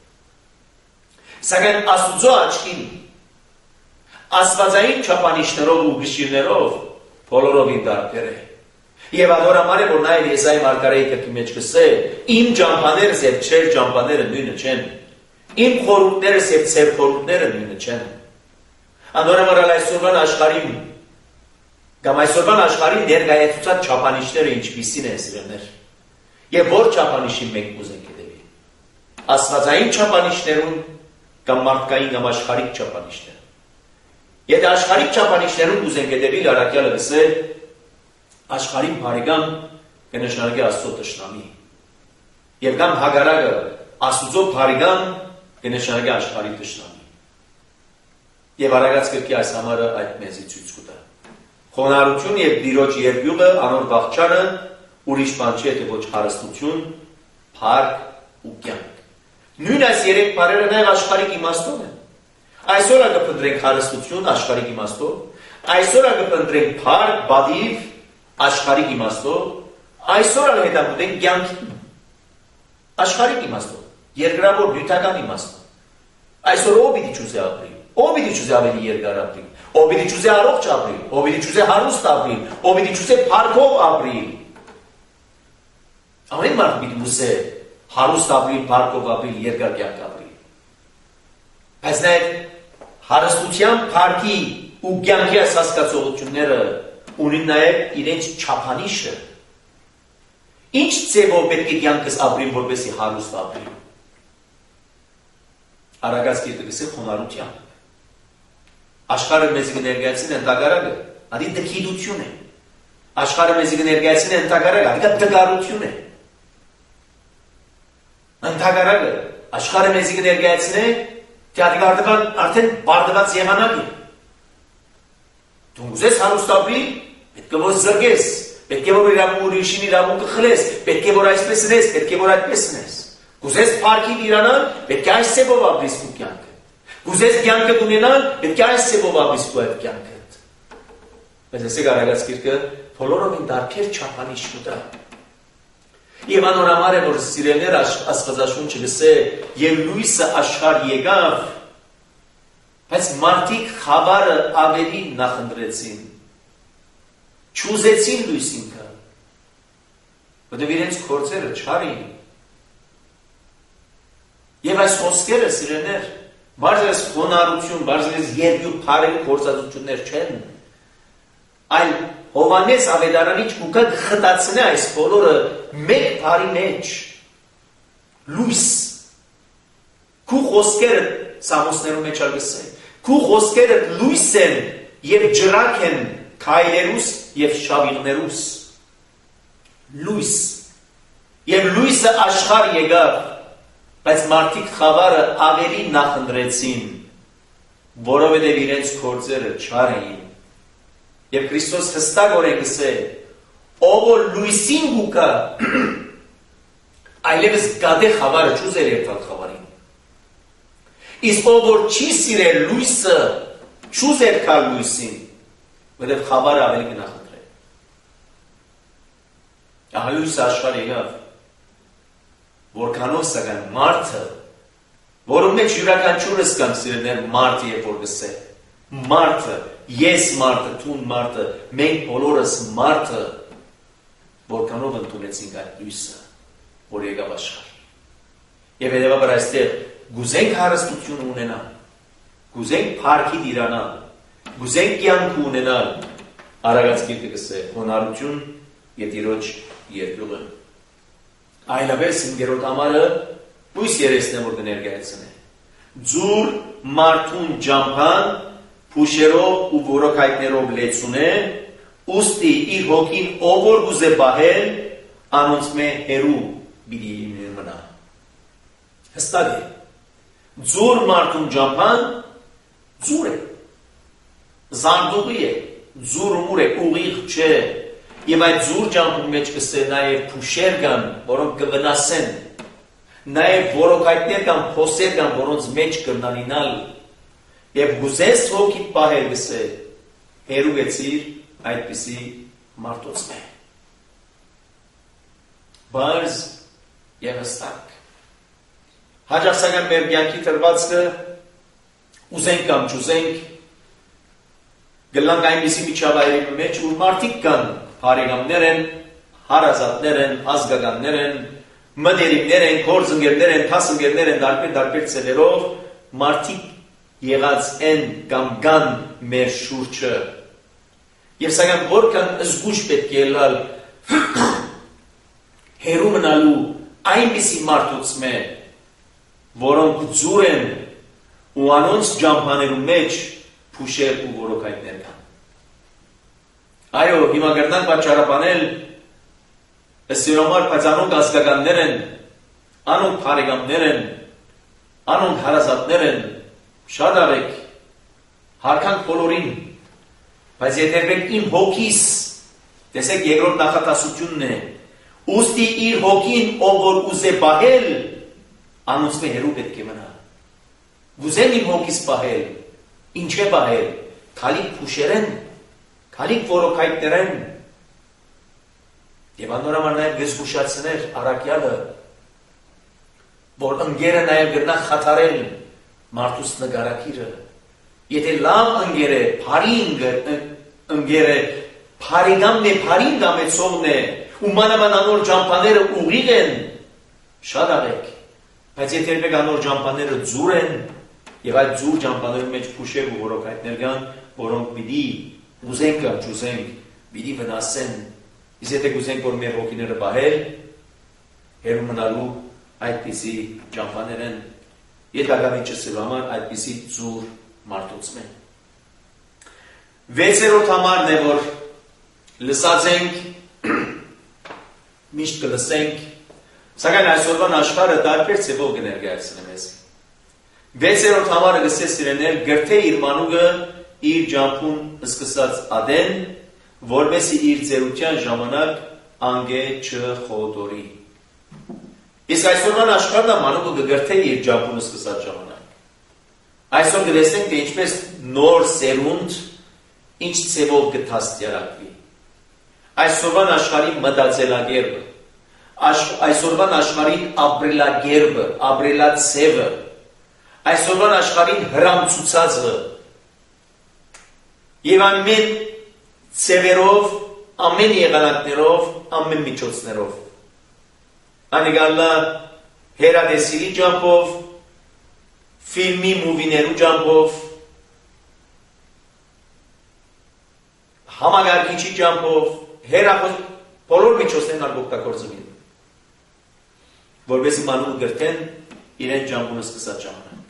Սակայն Աստծո աչքին աստվածային չափանիշներով ու գշիրներով բոլորովին դարբեր է։ Եվ adorամար է, որ նաև Եսայի մարգարեի գրքի մեջ կսե, իմ ճամփաներս եւ չեր ճամփաները նույնը չեն։ Իմ խորհուրդներս եւ ծեր խորհուրդները նույնը չեն։ Adorամար այսօրվան աշխարհին կամ այսօրվան աշխարհին ներկայացուցած չափանիշները ինչպիսին են սիրելիներ։ Եվ որ չափանիշի մենք կուզենք հետևել։ Աստվածային չափանիշներուն կամ մարդկային կամ աշխարհիկ չափանիշներ։ Եթե աշխարհիկ չափանիշներուն կուզենք հետևել, առաքյալը գսե աշխարհին բարեկամ կնշանակի Աստծո տշնամի։ Եվ կամ հագարակը Աստծո բարեկամ կնշանակի աշխարհի տշնամի։ Եվ արագած գրքի այս համարը այդ մեզի ցույց կտա։ Խոնարհություն եւ դիրոջ երկյուղը անոր բաղճանը ուրիշ բան չէ, թե ոչ հարստություն, փառք ու կյանք։ Նույն այս երեք բառերը նաեւ աշխարհիկ իմաստով են։ Այսօր կփնտրենք հարստություն աշխարհիկ իմաստով, այսօր կփնտրենք փառք, բադիվ աշխարհիկ իմաստով, այսօր ալ հետապնդենք կյանքին աշխարհիկ իմաստով, երկրավոր նյութական իմաստով։ Այսօր ով պիտի ճուզե ապրի, ով պիտի ճուզե ավելի երկար ապրի, ով պիտի ճուզե առողջ ապրի, ով պիտի ճուզե հարուստ ապրի, ով պիտի ճուզե փառքով ապրի։ Ամեն մարդ պիտի ուզե հարուստ ապրի, փառքով ապրի, երկար կյանք ապրի։ Բայց նաև հարստության, փառքի ու կյանքի այս հասկացողությունները ունին նաև իրենց չափանիշը։ Ինչ ձևով պետք է կյանքս ապրին, որպեսզի հարուստ ապրի։ Արագած գիրքը գսե խոնարհությամբ։ Աշխարհը մեզ կներկայացնի ընդհանրակը, ադի դքիդություն է։ Աշխարհը մեզ կներկայացնի ընդհանրակը, ադի դգարություն է։ Ընդհանրակը աշխարհը մեզ կներկայացնի, թե ադի արդեն բարդված եղանակ է։ Դու ուզես հարուստ ապրի, պետք է որ զրկես, պետք է որ ուրիշին իրավունքը խլես, պետք է որ այսպես նես, պետք է որ այդպես նես։ Գուզես փառքի իրանալ, պետք է այս սեբով ապրես քո կյանքը։ Գուզես կյանքը ունենալ, պետք է այս սեբով ապրես քո այդ կյանքը։ Բայց այս գարագած գիրքը բոլորովին դարբեր չափանիշ կտա։ Եվ անորամար է, որ սիրելիներ Աստվածաշունչը գսե, եւ լույսը աշխարհ եկավ, բայց մարդիկ խավարը ավելի նախընտրեցին, չուզեցին լույսինքը, որտեղ իրենց գործերը չարին։ Եվ այս խոսքերը սիրելիներ, բարձրես խոնարհություն, բարձրես երկու փարերի գործածություններ չեն, այլ Հովհաննես Ավետարանիչ կուկա խտացնե այս բոլորը մեկ փարի մեջ, լույս, քու խոսքերը Սամոսներում մեջ արգսե, քու խոսքերը լույս են և ջրակ են քայլերուս և շավիղներուս, լույս, և լույսը աշխարհ եկավ, բայց մարդիկ խավարը ավելի նախընտրեցին, որովհետև իրենց գործերը չար էին։ Եվ Քրիստոս հստակորեն գսե, ով որ լույսին գուկա, այլևս գադե խավարը չուզեր երթալ խավարին։ Իսկ ով որ չի սիրել լույսը, չուզեր կալ լույսին, որովհետև խավարը ավելի կնախընտրե։ Ահա լույսը աշխարհ եկավ, որքանով սակայն մարդը, որում մեջ յուրաքանչյուրս կամ սիրելիներ մարդը երբ որ գսե, մարդը, ես մարդը, թուն մարդը, մենք բոլորս մարդը, որքանով ընդունեցինք այդ լույսը, որ եկավ աշխարհ։ Եվ հետևաբար այստեղ գուզենք հարստություն ունենալ, գուզենք փառքի դիրանալ, գուզենք կյանք ունենալ, Արագած գիրքը գսե, խոնարհություն եւ Տիրոջ երկյուղը։ Այլապես ինգերոտ ամարը բույս երեսն է որ կներկայացնե։ Ձուր մարդուն ջամփան փուշերով ու որոքայքներով լեցունե, ուստի իր հոգին ով որ գուզե բահել, անոնց մե հերու բիդի մնա։ Հստակ է։ Ձուր մարդուն ջամփան ձուր է, զանդուղի է, ձուր մուր է, ուղիղ չէ, և այդ ձուր ջամփում մեջ կսե նաև փուշեր կան, որոնք կվնասեն, նաև որոքայքներ կան, փոսեր կան, որոնց մեջ կրնանինալ, և գուզես հոգիդ պահել գսե, հերու գեցիր այդպիսի մարդոց մե։ Բարձ և հստակ։ Հաջախսական մեր կյանքի տրվածքը ուզենք կամ չուզենք, գլանք այնպիսի միջավայրի մեջ, որ մարդիկ կան, հարիգամներ են, հարազատներ են, ազգականներ են, մտերիմներ են, գործընկերներ են, թասընկերներ են, դարբեր-դարբեր ցելերով, մարդիկ եղած են կամ կան մեր շուրջը։ Եվ սակայն որքան զգուշ պետք է ելալ հերու մնալու այնպիսի մարդուց մե, որոնք ձուր են ու անոնց ջամփաներու մեջ փուշեր ու որոքայքներ կան։ Այո, հիմա կրնանք պատճառաբանել, ըստ բայց անոնք ազգականներ են, անոնք հարիգամներ են, անոնք հարազատներ են, շատ արեք, հարկանք բոլորին, բայց եթերվեք իմ հոգիս, տեսեք երկրորդ նախատասությունն է, ուստի իր հոգին ով որ ուզե բահել, անոնց մե հերու պետք է մնա։ Գուզեմ իմ հոգիս բահել, ինչ է բահել, քալիք փուշեր են, քալիք որոքայքներ են, և անորամար նաև գզգուշացներ առակյալը, որ ընգերը նաև գրնա խաթարել մարդուս նգարակիրը, եթե լավ ընգեր է, փարի ընգեր է, փարիգամն է, փարին գամեցողն է, ու մանավանդ անոր ջամփաները ուղիղ են, շատ աղեք, բայց եթե երբեք անոր ջամփաները ձուր են, և այդ ձուր ջամփաներու մեջ փուշեր ու որոքայքներ կան, որոնք պիտի ուզենք կամ չուզենք, պիտի վնասեն, իսկ եթե գուզենք որ մեր հոգիները բահել, հերու մնալու այդպիսի ջամփաներ են, երկակամի չսելու համար այդպիսի ձուր մարդուց մեն։ Վեցերորդ համարն է, որ լսած ենք, միշտ կլսենք, սակայն այսօրվան աշխարհը տարբեր ցևով կներկայացնի մեզ։ Վեցերորդ համարը գսե սիրեներ, գրթե իր մանուկը իր ջամփուն սկսած ադեն, որպեսզի իր ծերության ժամանակ անգե չխոդորի։ Իսկ այսօրվան աշխարհը մանուկը կգրթե իր ջամփուն սկսած ժամանակ։ Այսօր կտեսնենք, թե ինչպես նոր սերունդ ինչ ցևով կթաստիարակվի։ Այսօրվան աշխարհի մտածելակերպը, այսօրվան աշխարհի ապրելակերպը, ապրելացևը, այսօրվան աշխարհին հրամցուցածը եւ ամեն ցևերով, ամեն եղանակներով, ամեն միջոցներով։ Անիկալա հերադեսիլի ջամփով, ֆիլմի մուվիներու ջամփով, համագարկիչի ջամփով, հերախոս բոլոր միջոցներն արգոգտագործվին, որովհետեւ մանուկ գրթեն իրեն ջամփունը սկսած ժամանակ։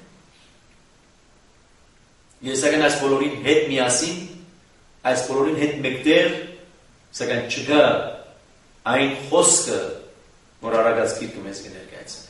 Ես ակն այս բոլորին հետ միասին, այս բոլորին հետ մեկտեղ, սակայն չկա այն խոսքը, որ Արագած գիրքը մեզ կներկայացնի։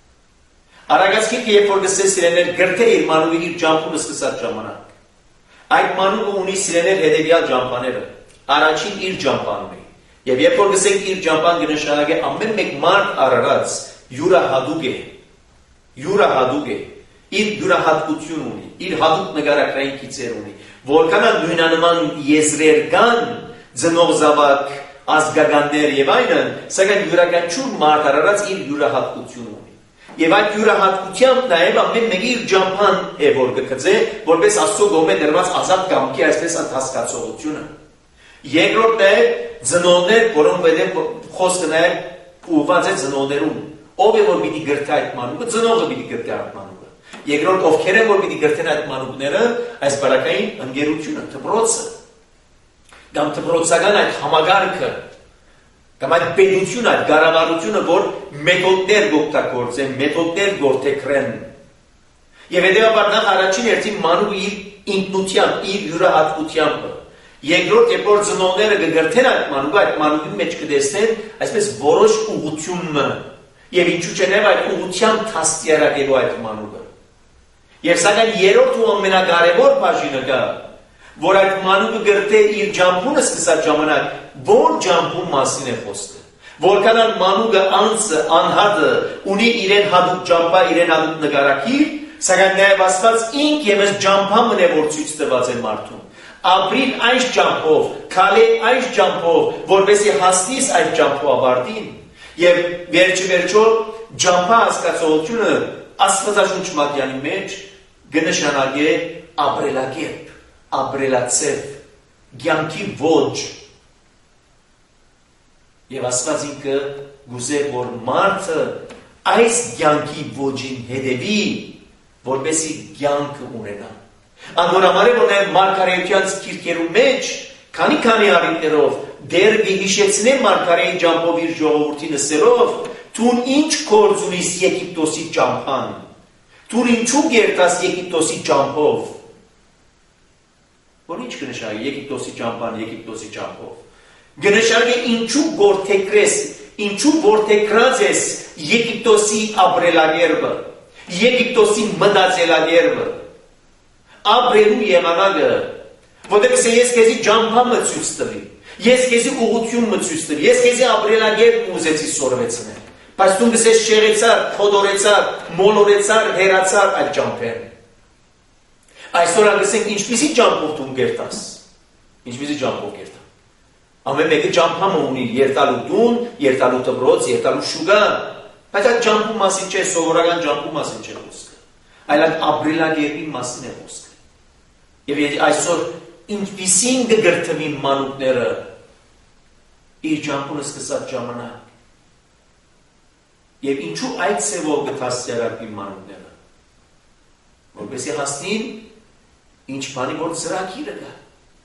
Արագած գիրքը երբ որ գսես սիրեներ գրթե իր մանուկի իր ջամփունը սկսած ժամանակ։ Այդ մանուկը ունի սիրեներ հետևյալ ջամփաները։ Առաջին իր ջամփան ունի։ Եվ երբ որ գսենք իր ջամփան կնշանակե ամեն մեկ մարդ Արարած յուրահատուկ է։ Յուրահատուկ է։ Իր յուրահատկություն ունի, իր հատուկ նկարագրային գիծեր ունի։ Որքան նույնանման եզրեր կան, ծնող զավակ, ազգականներ եւ այլն, սակայն յուրաքանչյուր մարդ Արարած իր յուրահատկություն ունի։ Եվ այդ յուրահատկությամբ նաև ամեն մեկի իր ջամփան է որ կգծե, որպես Աստծո կողմէ դրված ազատ կամքի այսպես հասկացողությունը։ Երկրորդն է ծնողներ, որոնք վերև խոսքը նաև ուղղված է ծնողներուն։ Ով է որ պիտի գրթի այդ մանուկը, ծնողը պիտի գրթի այդ մանուկը։ Երկրորդ ովքեր են որ պիտի գրթեն այդ մանուկները, այս բարակային ընկերությունը, դպրոցը, կամ դպրոցական այդ համագարկը, կամ այդ պետությունը, այդ կառավարությունը, որ մեթոդներ կօգտագործեն, մեթոդներ գործեքրեն։ Եվ հետևաբար նախ առաջին հերթին մանուկը իր ինքնությամբ, իր յուրահատկությամբ, երկրորդ երբ որ ծնողները կգրթեն այդ մանուկը, այդ մանուկի մեջ կտեսնեն այսպես որոշ ուղղությունը, եւ ինչու՞ չէ նաև այդ ուղղությամբ դաստիարակելու այդ մանուկը։ Եվ սակայն երրորդ ու ամենակարևոր բաժինը կա, որ այդ մանուկը գրթե իր ջամփունը սկսած ժամանակ որ ջամփուն մասին է խոսքը։ Որքան ան մանուկը անձը, անհատը ունի իրեն հատուկ ջամփա, իրեն հատուկ նկարագիր, սակայն նաև Աստված ինք ևս ջամփամն է որ ցույց տված է մարդուն։ Ապրին այս ջամփով, քալե այս ջամփով, որպեսզի հասնիս այդ ջամփու ավարտին։ Եվ վերջի վերջո ջամփա հասկացողությունը Աստվածաշունչ մատյանի մեջ կնշանակե ապրելակերպ, ապրելացև, կյանքի ոճ։ Եվ Աստված ինքը գուզե որ մարդը այս կյանքի ոճին հետևի, որպեսզի կյանքը ունենա։ Անդորամար է որ նաև Մարգարեության գիրքերու մեջ քանի քանի առիթներով դեր կհիշեցնե Մարգարեի ջամփով իր ժողովրդին ասելով, «Դու ինչ գործ ունիս Եգիպտոսի ջամփան, դու ինչու գերտաս Եգիպտոսի ջամփով»։ Որ ինչ կնշանակի Եգիպտոսի ջամփան, Եգիպտոսի ջամփով։ Կնշանակի ինչու գործեքրես, ինչու գործեքրած ես Եգիպտոսի ապրելակերպը, Եգիպտոսի մտածելակերպը, ապրելու եղանակը, որտեղ ես քեզի ջամփամը ցույց տվի, ես քեզի ուղղությունը ցույց տվի, ես քեզի ապրելակերպ ուզեցի սորվեցնել, բայց դու գսես շեղեցար, փոդորեցար, մոլորեցար, հերացար այդ ջամփերը։ Այսօր անգսենք ինչպիսի ջամփով դու գերտաս, ինչպիսի ջամփով գերտա։ Ամեն մեկը ջամփամը ունի, երտալու տուն, երտալու դպրոց, երտալու շուկա, բայց այդ ջամփու մասին չէ, սովորական ջամփու մասին չէ խոսքը, այլ այդ ապրելակերպի մասին է խոսքը։ Եվ այսօր ինչպիսին կգրթվի մանուկները իր ջամփունը սկսած ժամանակ։ Եվ ինչու այդ ցևով կդաստիարակվի մանուկները, որպեսզի հասնին ինչ բանի որ ծրագիրը կա։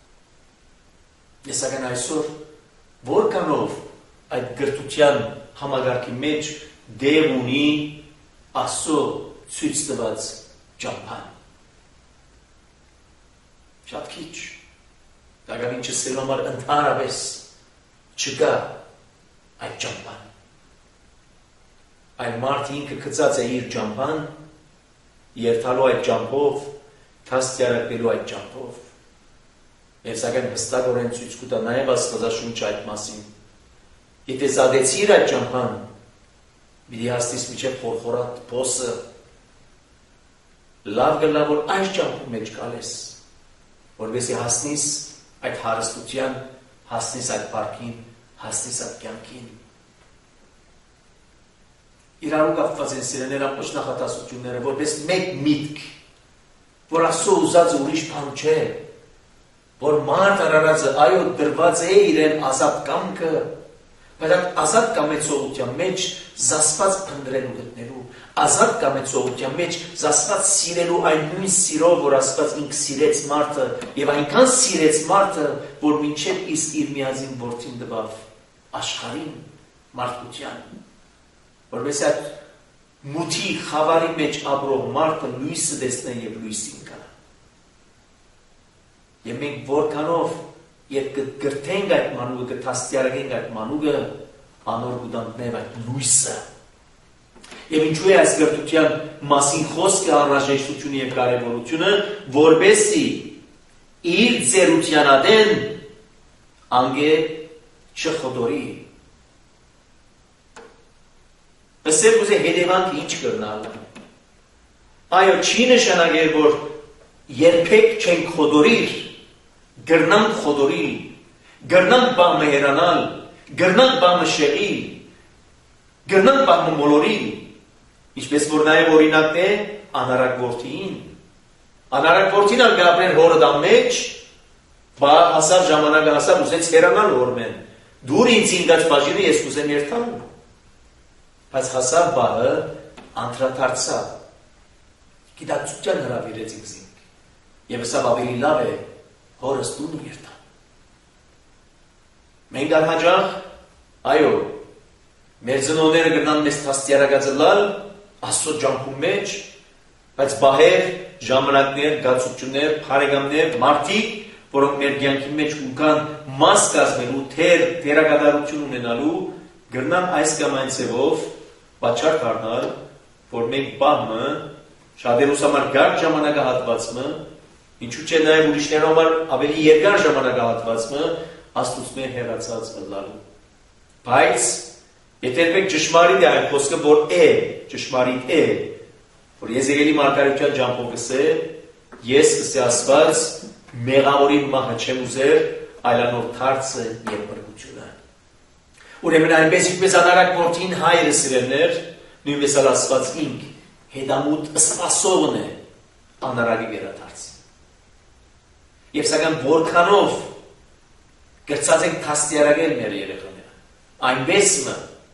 Ես ակն այսօր որքանով այդ գրթության համագարկի մեջ դեր ունի Աստծո ցույց տված ջամփան։ Շատ քիչ, դակավին չսելու համար ընդհանրապես չկա այդ ջամփան։ Այն մարդը ինքը գծած է իր ջամփան, երթալու այդ ջամփով, դաստիարակվելու այդ ջամփով։ Եվ սակայն հստակորեն ցույց կտա նաև Աստվածաշունչը այդ մասին։ Եթե զադեցիր այդ ջամփան, պիտի հասնես մինչև խորխորատ փոսը, լավ գլա որ այս ջամփու մեջ գալես, որովհետեւ հասնես այդ հարստության, հասնես այդ парքին, հասնես այդ կյանքին։ Իրարու կապված են սիրեներ ամբողջ նախատասությունները, որպես մեկ միտք, որ Աստծո ուզածը ուրիշ բան չէ, որ մարդ արարածը այո դրված է իրեն ազատ կամքը, բայց այդ ազատ կամեցողության մեջ զասված փնտրելու գտնելու, ազատ կամեցողության մեջ զասված սիրելու այն նույն սիրով, որ Աստված ինքը սիրեց մարդը եւ այնքան սիրեց մարդը, որ մինչեւ իսկ իր միածին որդին տվավ աշխարհին, մարդկության, որպես այդ մութի խավարի մեջ ապրող մարդը լույսը տեսնե եւ լույսին գա։ Եվ մենք որքանով երբ կգրթենք այդ մանուկը, կթաստիարակենք այդ մանուկը, անոր կուտանքնենք այդ լույսը։ Եվ ինչու է այս գրթության մասին խոսքը անհրաժեշտությունը եւ կարեւորությունը, որբեսի իր ծերության ադեն անգե չխոդորի։ Ասել ուզե հետևանքը ինչ կրնալ։ Այո, չի նշանակել, որ երբեք չենք խոդորիր, գրնանք խոդորիլ, գրնանք բամը հերանալ, գրնանք բամը շեղիլ, գրնանք բամը մոլորիլ, ինչպես որ նաև օրինակն է անարակ որդին։ Անարակ որդին ալ գապրեն հորը դամ մեջ, բա հասավ ժամանակը հասավ ուզեց հերանալ հորմեն, դուր ինձ ինգաց բաժիրը ես կուզեմ երթալ, բայց հասավ բահը անդրադարձա, գիտակցության հրավիրեց ինձինք, և հսավ ավելի լավ է հորս տունը երթալ։ Մենք անհաջախ, այո, մեր ծնողները գնան մեզ թաստիարակածլալ Աստծո ջանքում մեջ, բայց բահեր, ժամանակներ, գացություններ, բարեկամներ, մարդիկ, որոնք մեր կյանքի մեջ ունկան մաս կազմելու, թեր, թերակատարություն ունենալու, գրնան այս կամ այն ձևով պատճառ դառնալ, որ մենք բամը, շատերուս համար գարկ ժամանակահատվածը, ինչու՞ չէ նաև ուրիշներու համար ավելի երկար ժամանակահատվածը Աստծո հեռացած ըլլալու։ Բայց եթե մենք ճշմարիտ է այն խոսքը, որ է, ճշմարիտ է, որ Եզեկիելի մարգարեության ջանքով կսե, ես կսե Աստված մեղավորի մահը չեմ ուզեր, այլանով թարցը եւ բրգությունը։ Ուրեմն այնպես ինչպես անարակ որդին հայրը սիրելներ, նույնպես ալ Աստված ինք հետամուտ սպասողն է անարակի վերադարձ։ Եվ սակայն որքանով գրծած ենք թաստիարակել մեր երեխաները, այնպես մը,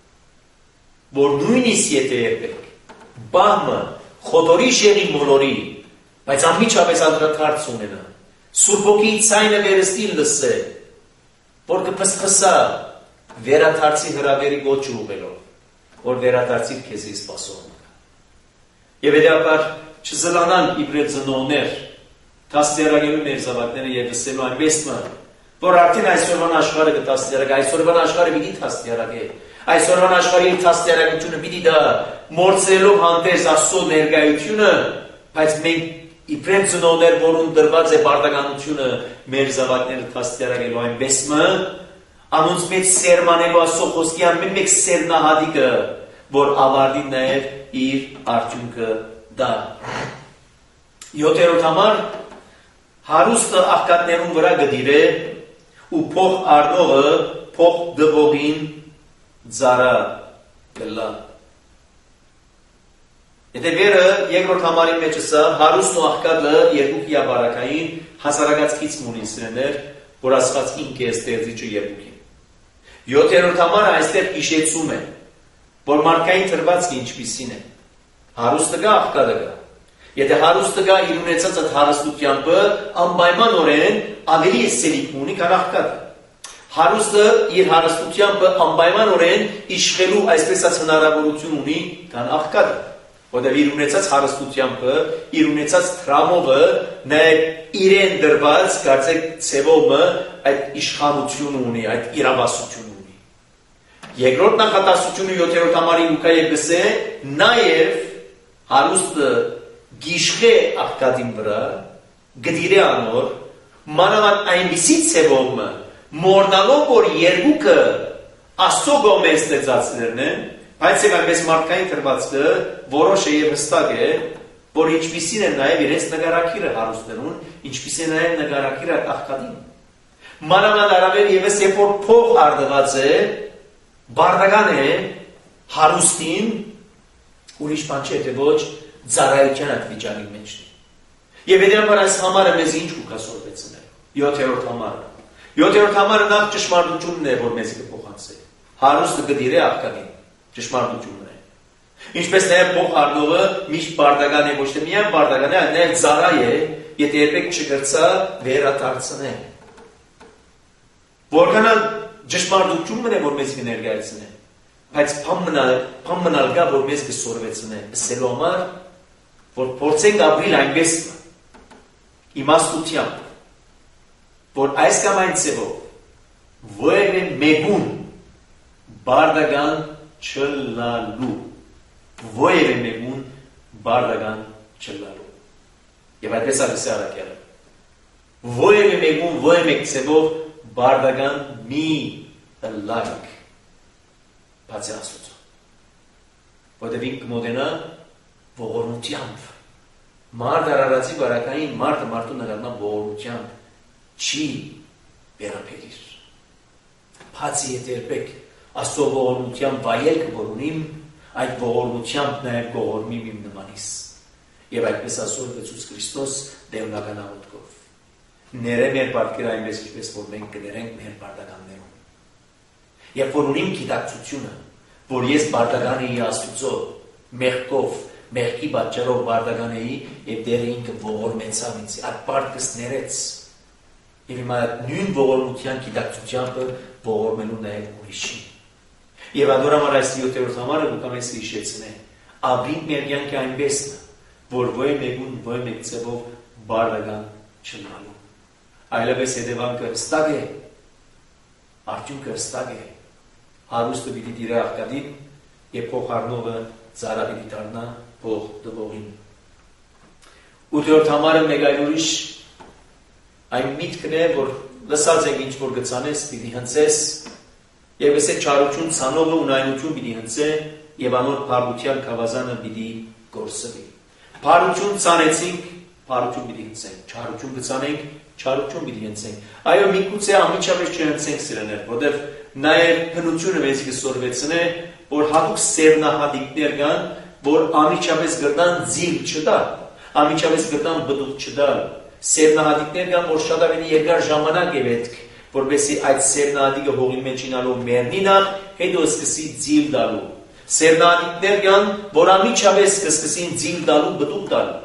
որ նույնիսկ եթե երբեք, բահմը, խոդորի շեղի մոլորի, բայց անմիջապես անդրադարձ ունենա, Սուրբ Հոգիի ցայնը վերստիլ լսե, որ կփսխսա վերադարձի հրավերի գոչը ուղելով, որ վերադարձի քեզի սպասողն կա։ Եվ հետապար չզլանան իբրև ծնողներ, թաստիարակելու մեր զավակները եւ լսելու այնպես մը, որ արդեն այսօրվան աշխարհը կթաստիարակի, այսօրվան աշխարհը պիտի թաստիարակի, այսօրվան աշխարհի թաստիարակությունը պիտի դա մորցելով հանդերձ Աստծո ներկայությունը, բայց մենք իբրև ծնողներ, որոնց դրված է պարտականությունը մեր զավակները թաստիարակելու այնպես մը, անոնց մեջ սերմանելու Աստծո խոսքի ամեն մեկ սերնահատիկը, որ ավարտի նաև իր արդյունքը դա։ Յոթերորդ համար հարուստը աղքատներուն վրա գդիր է ու փող առնողը փող դվողին ձարա կլա։ Եթե վերը երկրորդ համարի մեջ սա հարուստն ու աղքատը երկուքի ապարակային հասարակած քիչ մունին սրեներ, որ Աստված ինք է ստեղծիչը երկուքին։ Յոթերորդ համարը այստեղ հիշեցում է, որ մարդկային թրվածքը ինչպիսին է։ Հարուստը գա, աղքատը գա։ Եթե հարուստը գա իր ունեցած այդ հարստությամբ անպայմանորեն ավելի սելիք ունի, քան աղքատը։ Հարուստը իր հարստությամբ անպայմանորեն իշխելու այսպես ասած հնարավորություն ունի, քան աղքատը։ Որտեղ իր ունեցած հարստությամբ, իր ունեցած տրամովը, նաև իրեն դրված, կարծեք ցևոմը այդ իշխանություն ունի, այդ իրավասություն ունի։ Երկրորդ նախատասությունը յոթերորդ համարի Լուկայի եկեսե նաև հարուստը գիշխե աղքատին վրա, գդիրե անոր, մանավանդ այնպիսի ցևոմը, մորնալով, որ երկուքը Աստծո կողմից ստեղծածներն են, բայց եւ այնպես մարդկային թրվածքը որոշ է եւ հստակ է, որ ինչպիսին է նաեւ իրենց նկարակիրը հարուստներուն, ինչպիսին է նաեւ նկարակիրը աղքատին։ Մանավանդ արաբեր եւս երբ որ փող արդված է, բարդական է հարուստին, ուրիշ բան չէ, թե ոչ ծառայության այդ վիճակի մեջ է։ Եվ հետևաբար այս համարը մեզ ինչ կկասորվեցնել։ Յոթերորդ համարը։ Յոթերորդ համարը նախ ճշմարտությունն է, որ մեզ կփոխանցի։ հարուստը գդիր է աղքատին, ճշմարտությունն է։ Ինչպես նաև փոխառնողը միշտ բարդական է, ոչ թե միայն բարդական է, այլ նաև ծառա է, եթե երբեք չգրծա վերադարձնել։ Որքանալ ճշմարտությունն է, որ մեզ կներկայացնի, բայց փամ մնալ գա, որ մեզ կսորվեցնի, ասելու համար, որ փորձենք ապրիլ այնպես իմաստությամբ, որ այս կամ այն ձևով որևէ մեկուն բարդական չլալու, որևէ մեկուն բարդական չլալու։ Եվ այդպես ալիս է առակյալը։ Որևէ մեկուն, որևէ մեկ ձևով բարդական մի լայք բացի Աստծո։ Որտև ինք կմոտենա ողորմությամբ։ Մարդ արարածի բարակային մարդը մարդու նկատմամբ ողորմությամբ չի վերաբերիր։ Բացի հետ երբեք Աստծո ողորմությամբ վայելք որ ունիմ, այդ ողորմությամբ նաև ողորմիմ իմ նմանիս։ Եվ այդպես ասոր Հիսուս Քրիստոս դեղնական աղոթքով։ Ները մեր բարքերը այնպես ինչպես որ մենք կներենք մեր բարդականներում։ Երբ որ ունիմ գիտակցությունը, որ ես բարդական էի Աստծո, մեղքով, մեղքի պատճառով բարդական էի, եւ դերը ինքը ողորմեցավ ինձ, այդ բարդքս ներեց։ Եվ հիմա նույն ողորմության գիտակցությամբ ողորմելու նաև ուրիշին։ Եվ ադորամար այս յոթերորդ համարը ուտամես հիշեցնե, ապրինք մեր կյանքի այնպես է, որ ոյ մեկուն ոյ մեկ ձևով բարդական չլալու։ Այլևս հետևանքը հստակ է, արդյունքը հստակ է, հարուստը պիտի դիրե աղքատին եւ փոխառնողը ծառա պիտի դառնա փող տվողին։ Ութերորդ համարը մեկ այլ ուրիշ այն միտքն է, որ լսած եք ինչ որ գցանես պիտի հնցես եւ էսե չարություն ցանողը ունայնություն պիտի հնցե եւ անոր փառության խավազանը պիտի գործվի։ Փառություն ցանեցինք, փառություն պիտի հնցենք, չարություն գցանենք, չարություն պիտի հնցենք։ Այո, միգուցե ամիջապես չհնցենք սրաներ, որտեղ նաեւ հնությունը մեզ կսորվեցնե, որ հատուկ սերնահատիկներ կան, որ ամիջապես գրտան ձիլ չտալ, ամիջապես գրտան բդուղ չտալ։ Սերնահատիկներ կան, որ շատ ավելի երկար ժամանակ է պետք, որպեսզի այդ սերնահատիկը հողի մեջ ինալով մեռնի նախ, հետո սկսի ձիլ տալու։ Սերնահատիկներ կան, որ ամիջապես կսկսին ձիլ տալու, բդուղ տալու։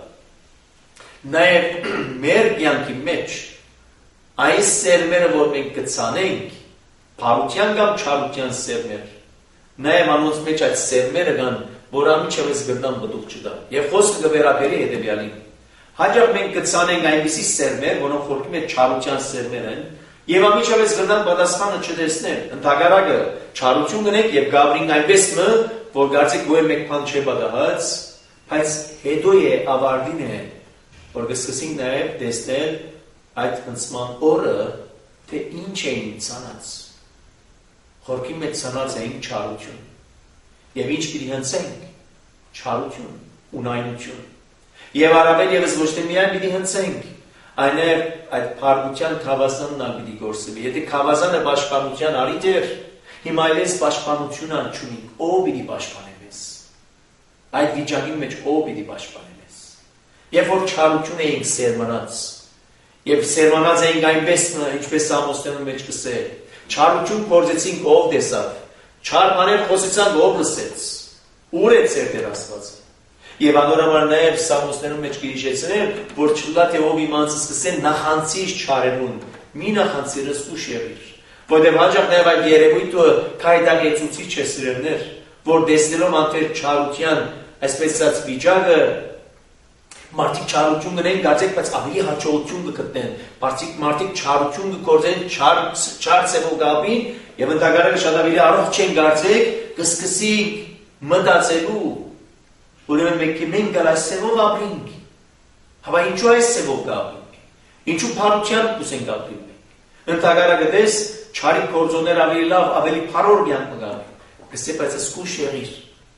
Նաև մեր կյանքի մեջ այս սերմերը, որ մենք կցանենք, փառության կամ չարության սերմեր, նաև անոնց մեջ այդ սերմերը կան, որ ամիջապես գրտան բդուղ չտան։ Եվ խոսքը կվերաբերի հետևյալին։ Հաջող մենք կցանենք այնպիսի սերմեր, որոնք խորքի մեջ չարության սերմեր են, եւ ամիջապես գրնան պատասխանը չտեսնեն։ Ընդհակառակը չարություն գնենք եւ գաբրին այնպես մը, որ գարցեք գոյ մեկ բան չէ պատահած, բայց հետո է ավարտին է, որ կսկսենք նաեւ տեսնել այդ հնցման օրը, թե ինչ էին ցանած։ Խորքի մեջ ցանած էին չարություն։ Եվ ինչ պիտի հնցենք։ Չարություն, ունայնություն։ Եվ առավել եւս ոչ թե միայն պիտի հնցենք, այլ այդ փառության խավազանն ալ պիտի գործվի։ Եթե խավազանը պաշտպանության արիթ էր, հիմա այլես պաշտպանություն չունենք, ով պիտի պաշտպանի մեզ։ Այդ վիճակի մեջ ով պիտի պաշտպանի մեզ։ Երբ որ չարություն էինք սերմանած, եւ սերմանած էինք այնպես, ինչպես Սամոսոյի մեջ կսե, չարություն գործեցինք, ով տեսավ, չար բաներ խոսեցանք, ով լսեց։ Ուր է ծեր Տեր Աստվածը։ Եվ անորոմար նաև Սամոսոյի մեջ կհիշեցնել, որ չլա թե ով իմանց սկսեն նախանցիր չարելուն, մի նախանցիրս ուշ եղիր, որտեղ հաջող նաև այդ երևույթը քայդագեցուցիչ է սիրելներ, որ տեսնելով անթեր չարության, այսպես ասած վիճակը, մարդիկ չարություն գնեն, կարծեք, բայց ավելի հաջողություն կգտնեն, մարդիկ չարություն կգործեն, չար ծևով գաբին, եւ ընդհակառակը շատ ավելի առողջ են կարծեք, կսկսի մտածելու, ուրեմն մենք մենք գալիս սևով ապրենք, հավա ինչու այս սևով գաբինք, ինչու փառությամբ կուսենք ապրենք, ընդհակառակը դες չարի գործոններ ավելի լավ, ավելի փառոր կյանք կգաբին, կսե բայց սկուշ եղիր,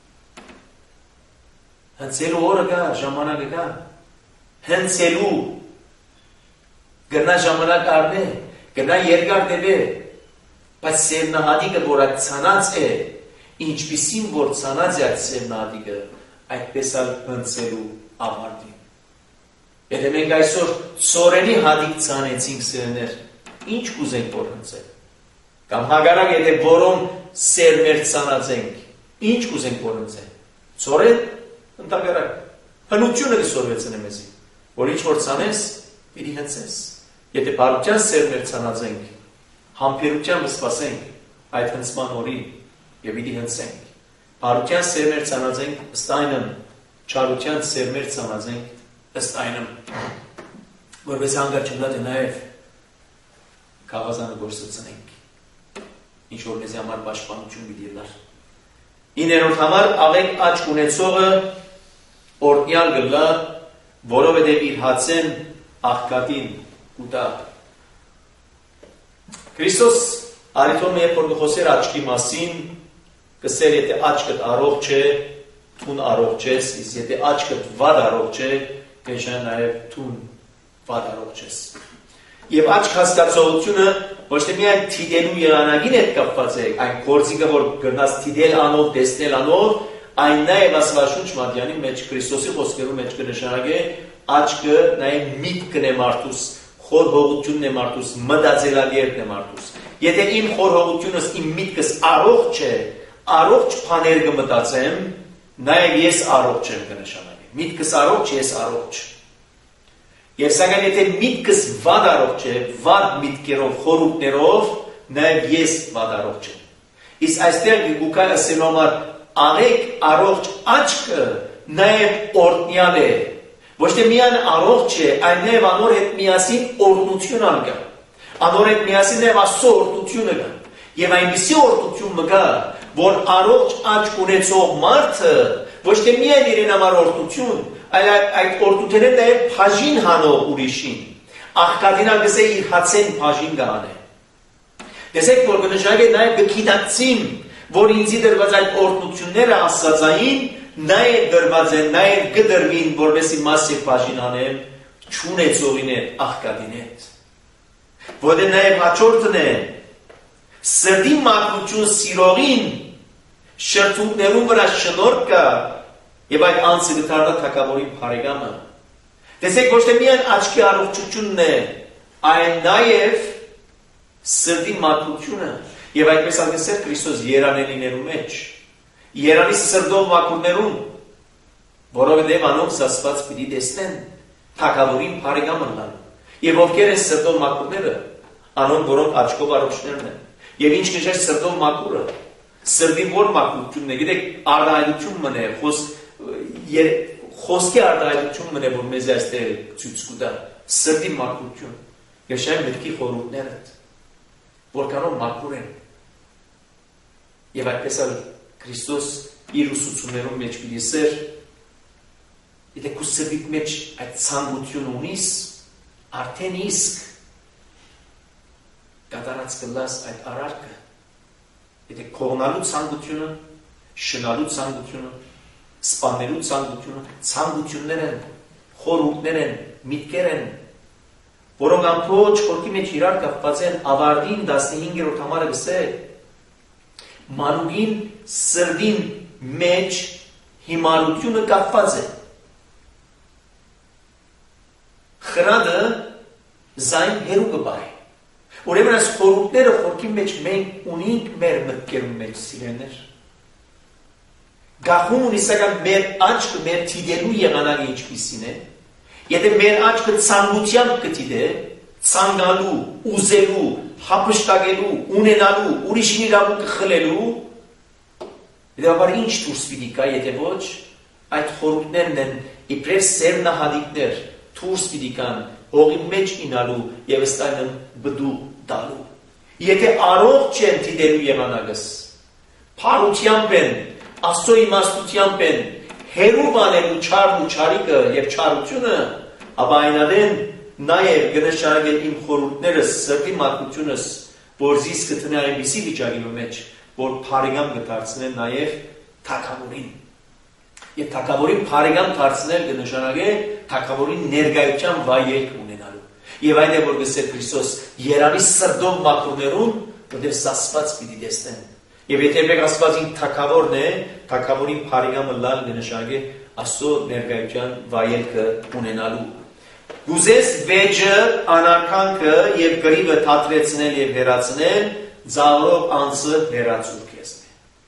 հնցելու օրը գա, ժամանակը գա, հնցելու, գնա ժամանակ արնե, գնա երկար դեպե, բայց սերնահատիկը, որ այդ ցանած է, ինչպիսին որ ցանած է այդ սերնահատիկը, այդպես ալ հնցելու ավարտին։ Եթե մենք այսօր սորենի հատիկ ցանեցինք սերներ, ինչ կուզենք որ հնցել։ Կամ հագարակ եթե որոն սերմեր ցանածենք, ինչ կուզենք որոնցեն։ Ծորեն ընդհանրակ հնությունը կսորվեցնե մեզի, որ ինչ որ ցանես, պիտի հնցես։ Եթե բարության սերմեր ցանածենք, համբերությամբ սպասենք այդ հնցման օրին եւ պիտի հնցենք։ Բարության սերմեր ցանածենք, ըստ այնմ, չարության սերմեր ցանածենք, ըստ այնմ, որպես հանգար չմնա նաեւ գավազանը գործեցնենք։ Ինչ որ մեզ համար պաշտպանություն պիտի լար։ Իներորդ համար աղեք աչք ունեցողը օրտնյալ գլա, որովհետև իր հացեն աղքատին կուտա։ Քրիստոս արիթոմ երբ որ խոսեր աչքի մասին, կսեր եթե աչքդ առողջ է, թուն առողջ ես, իսկ եթե աչքդ վատ առողջ է, կնշան նաև թուն վատ առողջ ես։ Եվ աչք հասկացողությունը ոչ թե միայն թիդելու եղանակին հետ կապված է, այն գործիքը, որ գրնաց թիդել անով, տեսնել անով, այն նաև Աստվածաշունչ Մատթեանի մեջ Քրիստոսի խոսքերու մեջ կնշանակե աչքը նաև միտքն է մարդուս, խորհողությունն է մարդուս, մտածելակերպն է մարդուս։ Եթե իմ խորհողությունս, իմ միտքս առողջ է, առողջ բաներ կմտածեմ, նաև ես առողջ եմ կնշանակե։ Միտքս առողջ, ես առողջ։ Եվ սակայն եթե միտքս վատ առողջ է, վատ միտքերով, խորհուրդներով, նաև ես վատ առողջ եմ։ Իսկ այստեղ գուկայ ասելու համար աղեք առողջ աչքը նաև օրտնյալ է։ Ոչ թե միայն առողջ է, այլ նաև անոր հետ միասին օրհնություն ալկա։ Անոր հետ միասին նաև Աստծո օրհնությունը կա։ Եվ այնպիսի օրհնություն կա, որ առողջ աչք ունեցող մարդը ոչ թե միայն իրեն համար օրհնություն, այլ այդ օրդուտերը նաև բաժին հանող ուրիշին, աղքատին անգսե իր հացեն բաժին գանե։ Տեսեք, որ կնշանակե նաև կգիտակցին, որ ինձի դրված այդ օրդությունները աստվածային, նաև դրված են, նաև կդրվին, որպեսզի մասիվ բաժին անեմ, չունեցողին է աղքատին հետ։ Որտեղ նաև հաջորդն է, սրտի մաքրություն սիրողին, շրթունքներում վրա շնորհք կա, եւ այդ անձը դառնա թագավորի բարեկամը։ Տեսեք, ոչ թե միայն աչքի առողջությունն է, այլ նաեւ սրտի մաքրությունը։ Եվ այդպես անգամ Քրիստոս երանելիներու մեջ, երանի սրտով մաքուրներուն, որովհետեւ անոնք Աստված պիտի տեսնեն, թագավորին բարեկամը լան։ Եվ ովքեր են սրտով մաքուրները, անոնք որոնք աչքով առողջներն են։ Եվ ինչ կշեր սրտով մաքուրը, սրտի որ մաքրությունն է, գիտեք, արտահայտություն մնե, խոս Խոսքի արտահայտություն մնե, որ մեզ այստեղ ցույց կտա, սրտի մաքրություն, եւ շայն մտքի խորհուրդները, որքանով մաքուր են։ Եվ այդպես էլ Քրիստոս իր ուսուցումներում մեջ պիտի սեր, եթե քո սրտի մեջ այդ ցանկություն ունիս, արդեն իսկ կատարած կլաս այդ արարքը, եթե կողնալու ցանկությունը, շնալու ցանկությունը, սպանելու ցանկությունը, ցանկություններ են, խորհուրդներ են, միտքեր են, որոնք ամբողջ խորքի մեջ իրար կապված են ավարտին տասնհինգերորդ համարը գսե, մանուկին սրդին մեջ հիմարությունը կապված է։ Խրադը զայն հերու կբահի։ Ուրեմն այս խորհուրդները խորքի մեջ մենք ունենք մեր մտքերում մեջ սիրեներ։ Գախում ունիսական մեր աչքը մեր թիդելու եղանակը ինչպիսին է, եթե մեր աչքը ցանկությամբ կթիդե, ցանկալու, ուզելու, հափշտակելու, ունենալու, ուրիշին իրավունքը խլելու, դեպի ինչ դուրս պիտի գա, եթե ոչ, այդ խորհուրդներն են իբրև սերնահատիկներ, դուրս պիտի գան, հողի մեջ ինալու եւ ըստ այնմ բդու դալու։ Եթե առողջ են թիդելու եղանակս, փառությամբ են, Աստծո իմաստությամբ են հերու բանելու չարն ու չարիկը եւ չարությունը, ապա այնադեն նաեւ գնշարագել իմ խորհուրդներս, սրտի մաքրությունս, որ զիս կտնե այնպիսի վիճակի մեջ, որ բարեկամ կդարձնեն նաեւ թագավորին։ Եվ թագավորին բարեկամ դարձնել կնշանակե թագավորին ներկայության վայելք ունենալու։ Եվ այն է որ գսե Քրիստոս երանի սրտով մաքրներուն, որտեղ Աստված պիտի տեսնեն։ Եվ եթե մեկ Աստվածին թագավորն է, թագավորին բարեկամը լալ կնշանակե Աստծո ներկայության վայելքը ունենալու։ Գուզես վեճը, անարքանքը եւ գրիվը թատրեցնել եւ հերացնել, Ձաղրող անձը հերացուր քեզն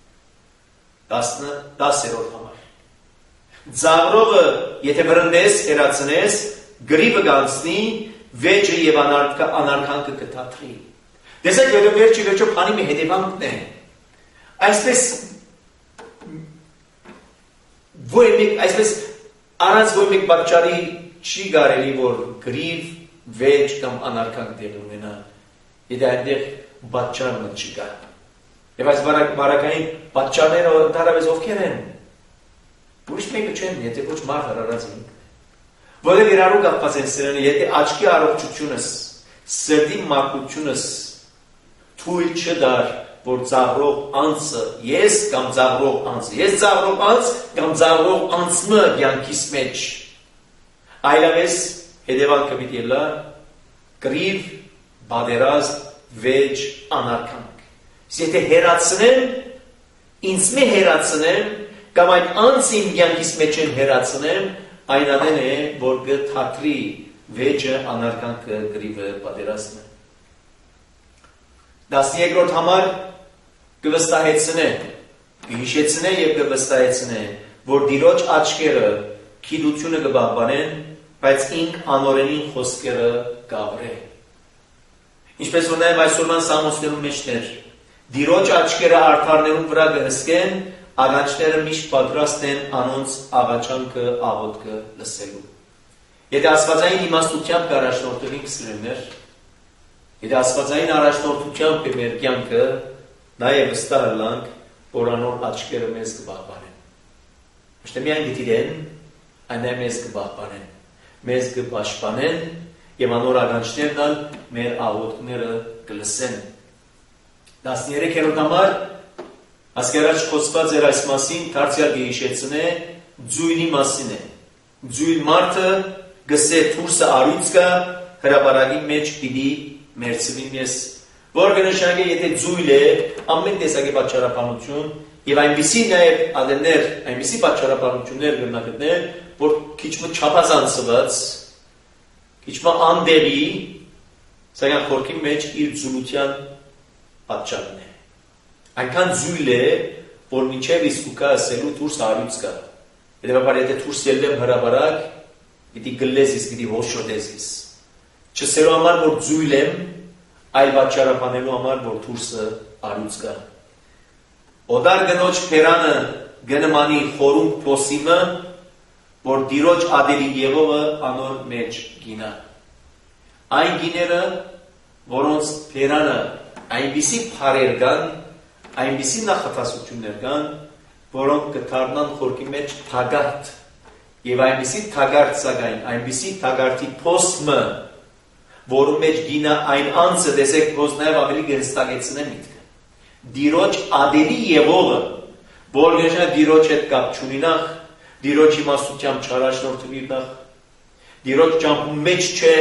է։ Դասերորդ համար։ Ձաղրողը, եթե վրընդես, հերացնես, գրիվը գանցնի, վեճը և անարքանքը կթաթրի։ Դեսեք, որը վերջի վերջո փանի մի հետևանքն է։ Այսպես Ոյ մեկ, այսպես առանց ոյ մեկ պատճառի չի կարելի, որ գրիվ, վեճ կամ անարքանք դեղ ունենա, եթե այնտեղ պատճառը չկա։ Եվ այս բարակային պատճառները ընդհանրապես ովքեր են։ Ուրիշ մեկը չեն, եթե ոչ մարդ արարած ինքն է։ Որովհետև իրարու կապված են սրանք, եթե աչքի առողջությունս, սրտի մաքրությունս թույլ չդար, որ ծաղրող անձը, ես կամ ծաղրող անձը, ես ծաղրող անձ կամ ծաղրող անձը կյանքիս մեջ, այլապես հետևանքը պիտի ելա կռիվ, բادرազմ, վեճ, անարքանք։ Եթե հերացնեմ, ինձ մի հերացնեմ, կամ այն անձ իմ կյանքիս մեջ են հերացնեմ, այն անեն է, որ կթաթրի վեճը, անարքանքը, կռիվը, բادرազմը։ Տասներորդ համար կվստահեցնե, կհիշեցնե և կվստահեցնե, որ դիրոջ աչքերը գիտությունը կպահպանեն, բայց ինք անօրենին խոսքերը կավրե։ Ինչպես որ նաև այսօրվան սամոսներում մեջներ, դիրոջ աչքերը արդարներում վրա կհսկեն, աղաչները միշտ պատրաստ են անոնց աղաչանքը աղոթքը լսելու։ Եթե աստվածային իմաստությամբ կառաջնորդվենք սիրելիներ, եթե աստվածային առաջնորդությամբ է մեր կյանքը, նաև վստահ ըլլանք, որ անոր աչքերը մեզ կպահպանեն։ Ոչ թե միայն գիտեն, այլ նաև մեզ կպահպանեն, մեզ կպաշտպանեն եւ անոր աղաչներն ալ մեր աղոթքները կլսեն։ տասներեքերորդ համար ասկերաջ խոսված էր այս մասին, դարձյալ կհիշեցնե ձույնի մասին է։ Ձույն մարդը գսե թուրսը արույց կա, հրապարակի մեջ պիտի մերցվի մեզ, որ կնշանակե եթե ձույլ է, ամեն տեսակի պատճառաբանություն եւ այնպիսի նաեւ ադեններ, այնպիսի պատճառաբանություններ գտնագտնել, որ քիչ-մը չափազանցված, քիչ-մը անդերի, սակայն խորքի մեջ իր ձուլության պատճառն է։ Այնքան ձույլ է, որ մինչև իսկուկա ասելու դուրս արույց կա։ Հետևաբար եթե դուրս ելնեմ հրապարակ, պիտի գլես իս, պիտի հոշոտես իս։ Չսելու համար, որ ձույլ եմ, այլ պատճառաբանելու համար, որ դուրսը արույց կա։ Օդար գնոջ փերանը գնմանի խորունգ փոսիմը, որ դիրոջ ադելի Եղովը անոր մեջ գինա։ Այն գիները, որոնց փերանը այնպիսի փարեր կան, այնպիսի նախատասություններ կան, որոնք կդառնան խորքի մեջ թագարտ, եւ այնպիսի թագարտ սակայն, այնպիսի թագարտի փոսմը, որում մեջ գինա այն անձը, տեսեք, փոս նաեւ ավելի գնստակեցնե միտքը։ Դիրոջ ադելի Եղովը, որ գեշա դիրոջ հետ կապ չունի նախ, դիրոջ իմաստությամբ չարաշնորթվի նախ, դիրոջ ճամփու մեջ չէ,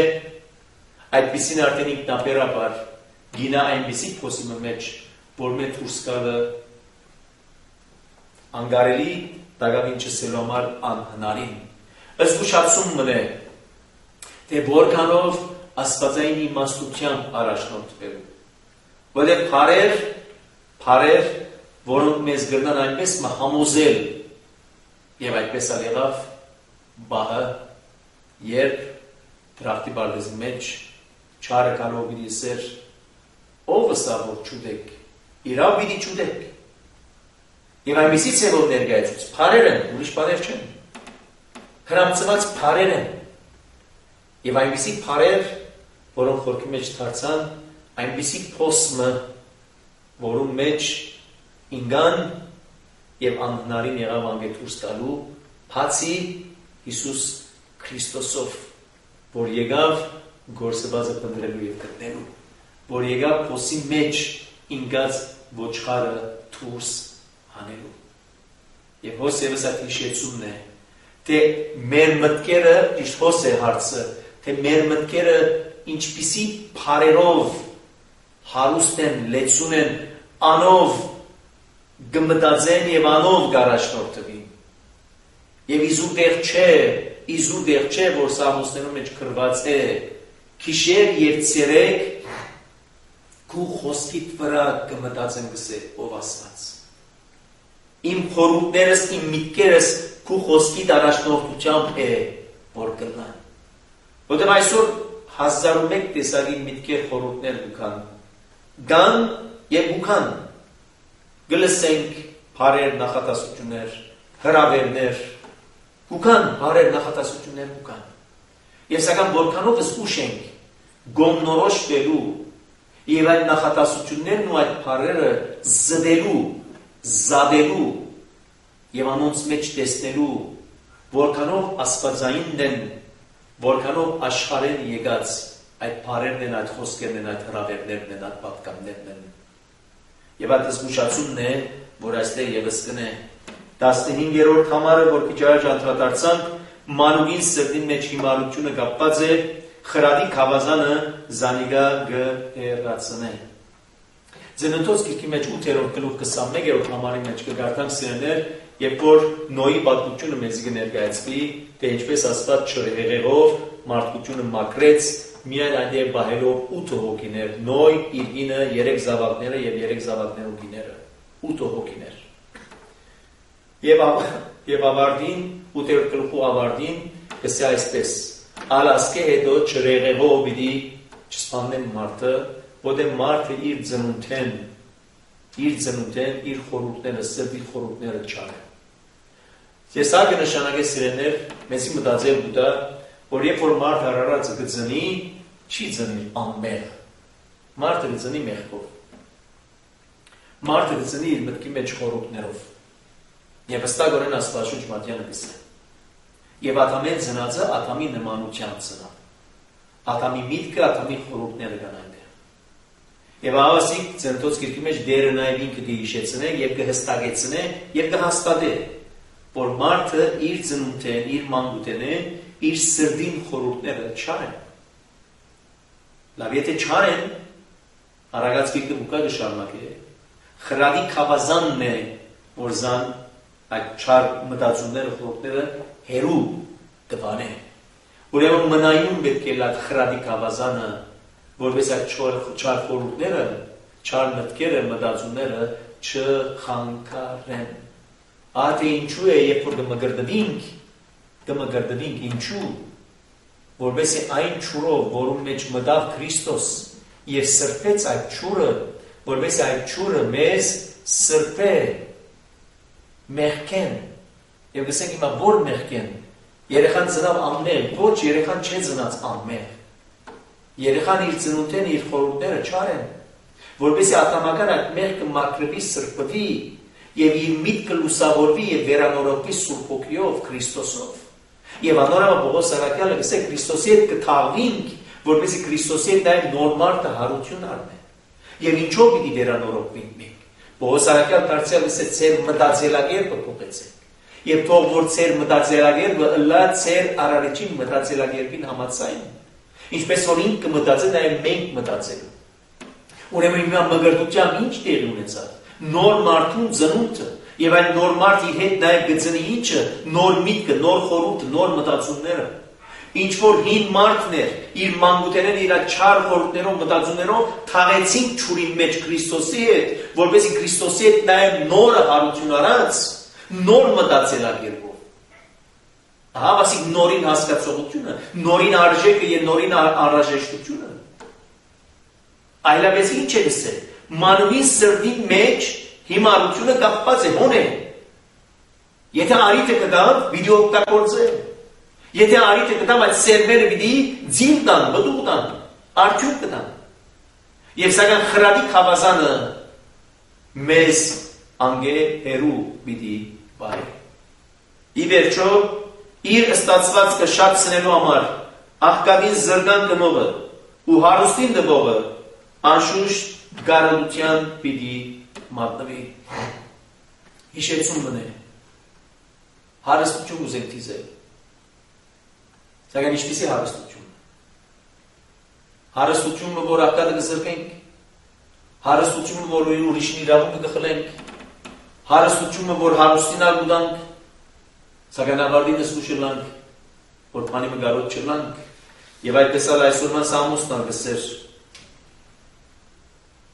այդպիսին արդեն ինքնաբերաբար գինա այնպիսի փոսիմը մեջ, որ մեր դուրս գալը անգարելի, դակավին չսելու համար անհնարին։ Զգուշացում մնե, թե որքանով աստվածային իմաստությամբ առաջնորդվելու։ Որտեղ փարեր, փարեր, որոնք մեզ գրնան այնպես համոզել, եւ այդպես ալ եղավ բահը, երբ դրախտի բարձի մեջ չարը կարող պիտի սեր, ով սա որ չուտեք, իրավ պիտի չուտեք։ Եվ այնպիսի ցեվով ներկայացուց, փարեր են, ուրիշ բաներ չեն։ Հրամցված փարեր են։ Եվ այնպիսի փարեր, որոնք խորքի մեջ դարձան, այնպիսի փոսմը, որում մեջ ինգան եւ անհնարին եղավ անգետուրս տալու, բացի Հիսուս Քրիստոսով, որ եկավ գործվածը փնտրելու եւ գտնելու, որ եկավ փոսի մեջ ինգած ոչխարը դուրս հանելու։ Եվ հոսևս այդ հիշեցումն է, թե մեր մտքերը, ճիշտ հոս է հարցը, թե մեր մտքերը ինչպիսի փարերով հարուստ են, լեցուն են, անով գմտածեն եւ անով գարաշնորթվին։ Եվ իզուր դեղ չէ, իզուր դեղ չէ, որ սամոսներում մեջ կրված է, քիշեր եւ ցերեկ քու խոսքիդ վրա կմտածեմ գսե ով Աստված։ Իմ խորհուրդներս, իմ միտքերս քու խոսքիդ առաջնորդությամբ է որ կլան։ Որտեղ այսօր հազար ու մեկ տեսակի միտքեր խորհուրդներ կան։ Գան եւ ուքան։ Գլսենք բարեր նախատասություններ, հրավերներ, ուքան բարեր նախատասություններ ուքան։ Եվ սակայն որքանով ուշ ենք գոմնորոշվելու եւ այդ նախատասություններն ու այդ բարերը զդելու, զադելու եւ անոնց մեջ տեսնելու, որքանով աստվածային են, որքանով աշխարհեն եկած այդ բարերն են, այդ խոսքերն են, այդ հրավերներն են, այդ պատկաններն են։ Եվ այդ զգուշացումն է, որ այստեղ եւս կնե տասնհինգերորդ համարը, որ քիչ առաջ անդրադարձանք, մանուկին սրտի մեջ հիմարությունը կապված է խրադի քավազանը զանիգա գերացնե։ Ձնընթոց գիրքի մեջ ութերորդ գլուխ քսանմեկերորդ համարի մեջ կգարտանք սիրելիներ, երբ որ Նոյի պատմությունը մեզ կներկայացվի, թե ինչպես Աստված չհեղեղով մարդկությունը մաքրեց, միայն այնտեղ բահելով ութ հոգիներ, Նոյ, իր ինը, երեք զավակները եւ երեք զավակներու գիները, ութ հոգիներ։ Եվ եւ ավարտին, ութերորդ գլուխու ավարտին, կսե այսպես. Ալասկե հետո չրեղեղով պիտի չսպանեն մարդը, որտեղ մարդը իր ծնունդեն, իր ծնունդեն, իր խորհուրդները, սրտի խորհուրդները չարը։ Ես ագ նշանակե սիրելիներ, մեզի մտածել ուտա, որ երբ որ մարդ հարարածը կծնի, չի ծնի անմեղ։ Մարդը կծնի մեղքով։ Մարդը կծնի իր մտքի մեջ խորհուրդներով։ Եվ ըստագորեն Աստվածաշունչ Մատթեանը կսե։ Եվ Ադամեն ծնածը Ադամի նմանությամբ ծնա։ Ադամի միտքը, Ադամի խորհուրդները կան այնտեղ։ Եվ ահասիկ Ձնթոց գիրքի մեջ դերը նաև ինքը կհիշեցնե եւ կհստակեցնե եւ կհաստատե, որ մարդը իր ծնունդեն, իր մանկութենեն, իր սրտին խորհուրդները չարեն։ Լավ, եթե չարեն, Արագած գիրքը ուկա կշարունակե։ Խրադի քավազանն է, որ զան այդ չար մտածումները, խորհուրդները հերու կվանե։ Ուրեմն մնայուն պետք է լավ խրադի քավազանը, որպես այդ չար խորհուրդները, չար մտքերը, մտածումները չխանգարեն։ Ահա ինչու է, երբ որ կմգրդվենք, կմգրդվենք ինչու, որպեսզի այն ճուրով, որում մեջ մտավ Քրիստոս եւ սրբեց այդ ճուրը, որպեսզի այդ ճուրը մեզ սրբե մեղքեն։ Եվ գսենք հիմա որ մեղքեն, երեխան ծնավ անմեղ, ոչ երեխան չէ ծնած անմեղ։ Երեխան իր ծնունդեն իր խորհուրդները չարեն, որպեսզի ատամական այդ մեղքը մաքրվի, սրբվի եւ իր միտքը լուսավորվի եւ վերանորոգվի Սուրբ Հոգիով, Քրիստոսով։ Եվ անորամը Պողոս Սարակյալը գսե Քրիստոսի հետ կթաղվենք, որպեսզի Քրիստոսի հետ այդ նոր մարդը հարություն առնե։ Եվ ինչով պիտի վերանորոգվենք մենք։ Պողոս Սարակյալ դարձյալ գսե ծեր մտածելակերպը փոխեցեք։ Եվ թող որ ծեր մտածելակերպը ըլլա ծեր արարիչին մտածելակերպին համաձայն։ Ինչպես որ ինքը մտածել, նաև մենք մտածելու։ Ուրեմն հիմա մգրտությամբ ինչ տեղի ունեցավ։ Նոր մարդուն ծնունդը եւ այն նոր մարդ իր հետ նաև գծնի ինչը, նոր միտքը, նոր խորհուրդը, նոր մտածումները։ Ինչ որ հին մարդն էր, իր մանկութենեն իր չար խորհուրդներով, մտածումներով թաղեցին ճուրի մեջ Քրիստոսի հետ, որովհետեւ Քրիստոսի հետ նաև նորը հարություն առած, նոր մտածելակերպով։ Ահա ասիկ նորին հասկացողությունը, նորին արժեքը եւ նորին անհրաժեշտությունը։ Այլապես ինչ է գսել։ Մանուի սրտի մեջ հիմարությունը կապված է հոն է։ Եթե արիթը կդամ, վիդեո օգտագործել։ Եթե արիթը կդամ, այդ սերվերը պիտի ձիլ տան, բդուղ տան, արդյունք կտան։ Եվ սակայն խրադի քավազանը մեզ անգե հերու պիտի բայ։ Ի վերջո իր ստացվածքը շատցնելու համար աղքատին զրկան կնողը ու հարուստին դվողը անշուշտ գարադության պիտի մատնվի։ Հիշեցում մնե։ Հարստություն ուզենք թիզել։ Սակայն ինչպիսի հարստություն։ Հարստությունը, որ աղքատը կզրկենք, հարստությունը, որ ուրիշին իրավունքը կխլենք, հարստությունը, որ հարուստինալ կուտանք, սակայն ավարտինս ու չլանք, որ պանի մգարոտ չլանք, եւ այդպես ալ այսօրման Սամոսն արգսեր,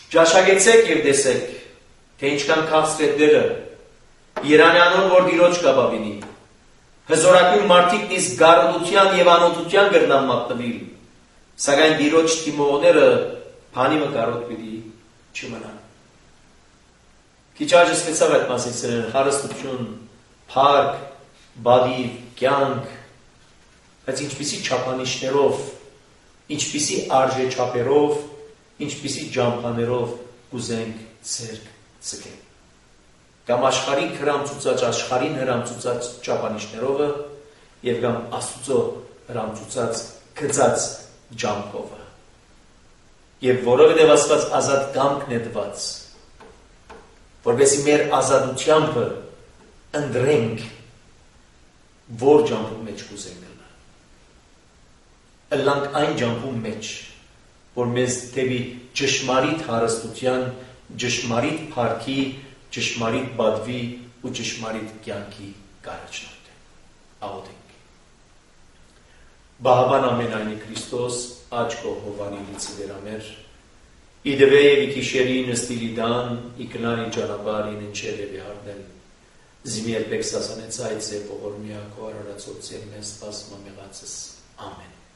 Ճաշակեցեք եւ տեսեք, թե ինչքան քաղցրետները Երանյանոր որ դիրոջ կապավինի, հզորակույն մարդիկ նիսկ գառուդության եւ անօթության գրնան մատնվիլ, սակայն դիրոջ թիմողները բանի մկարոտ պիտի չմնան։ Քիչ առաջ սկսեցավ այդ մասին սրել, հարստություն, փառք, բադիվ, կյանք, բայց ինչպիսի չափանիշներով, ինչպիսի արժեչափերով, ինչպիսի ջամփաներով կուզենք ցերկ ցկել։ Կամ աշխարհին հրամ ցուցած աշխարհին հրամ ցուցած չափանիշներով եւ կամ Աստծո հրամ ցուցած գծած ջամփով։ Եվ որովհետեւ Աստված ազատ կամքն է տված, որովհետեւ մեր ազատությամբ ընդրենք որ ջամփում մեջ կուզենք գնալ։ Ըլլանք այն ջամփում մեջ, որ մեզ դեպի ճշմարիտ հարստության, ճշմարիտ փառքի, ճշմարիտ բադվի ու ճշմարիտ կյանքի կարաչնորդ է։ Աղոթենք։ Բահաբան ամենայնի Քրիստոս, աչքո հովանիլից վերամեր, իդվե եւ իքիշերի նստիլիդան, իքնանի ճանապարհին ընչել եւ հարդեն, զիմի երբեք սասանեց այդ զե ողորմիա քո արարածոցի մեզ սպասմա մեղածս, ամեն։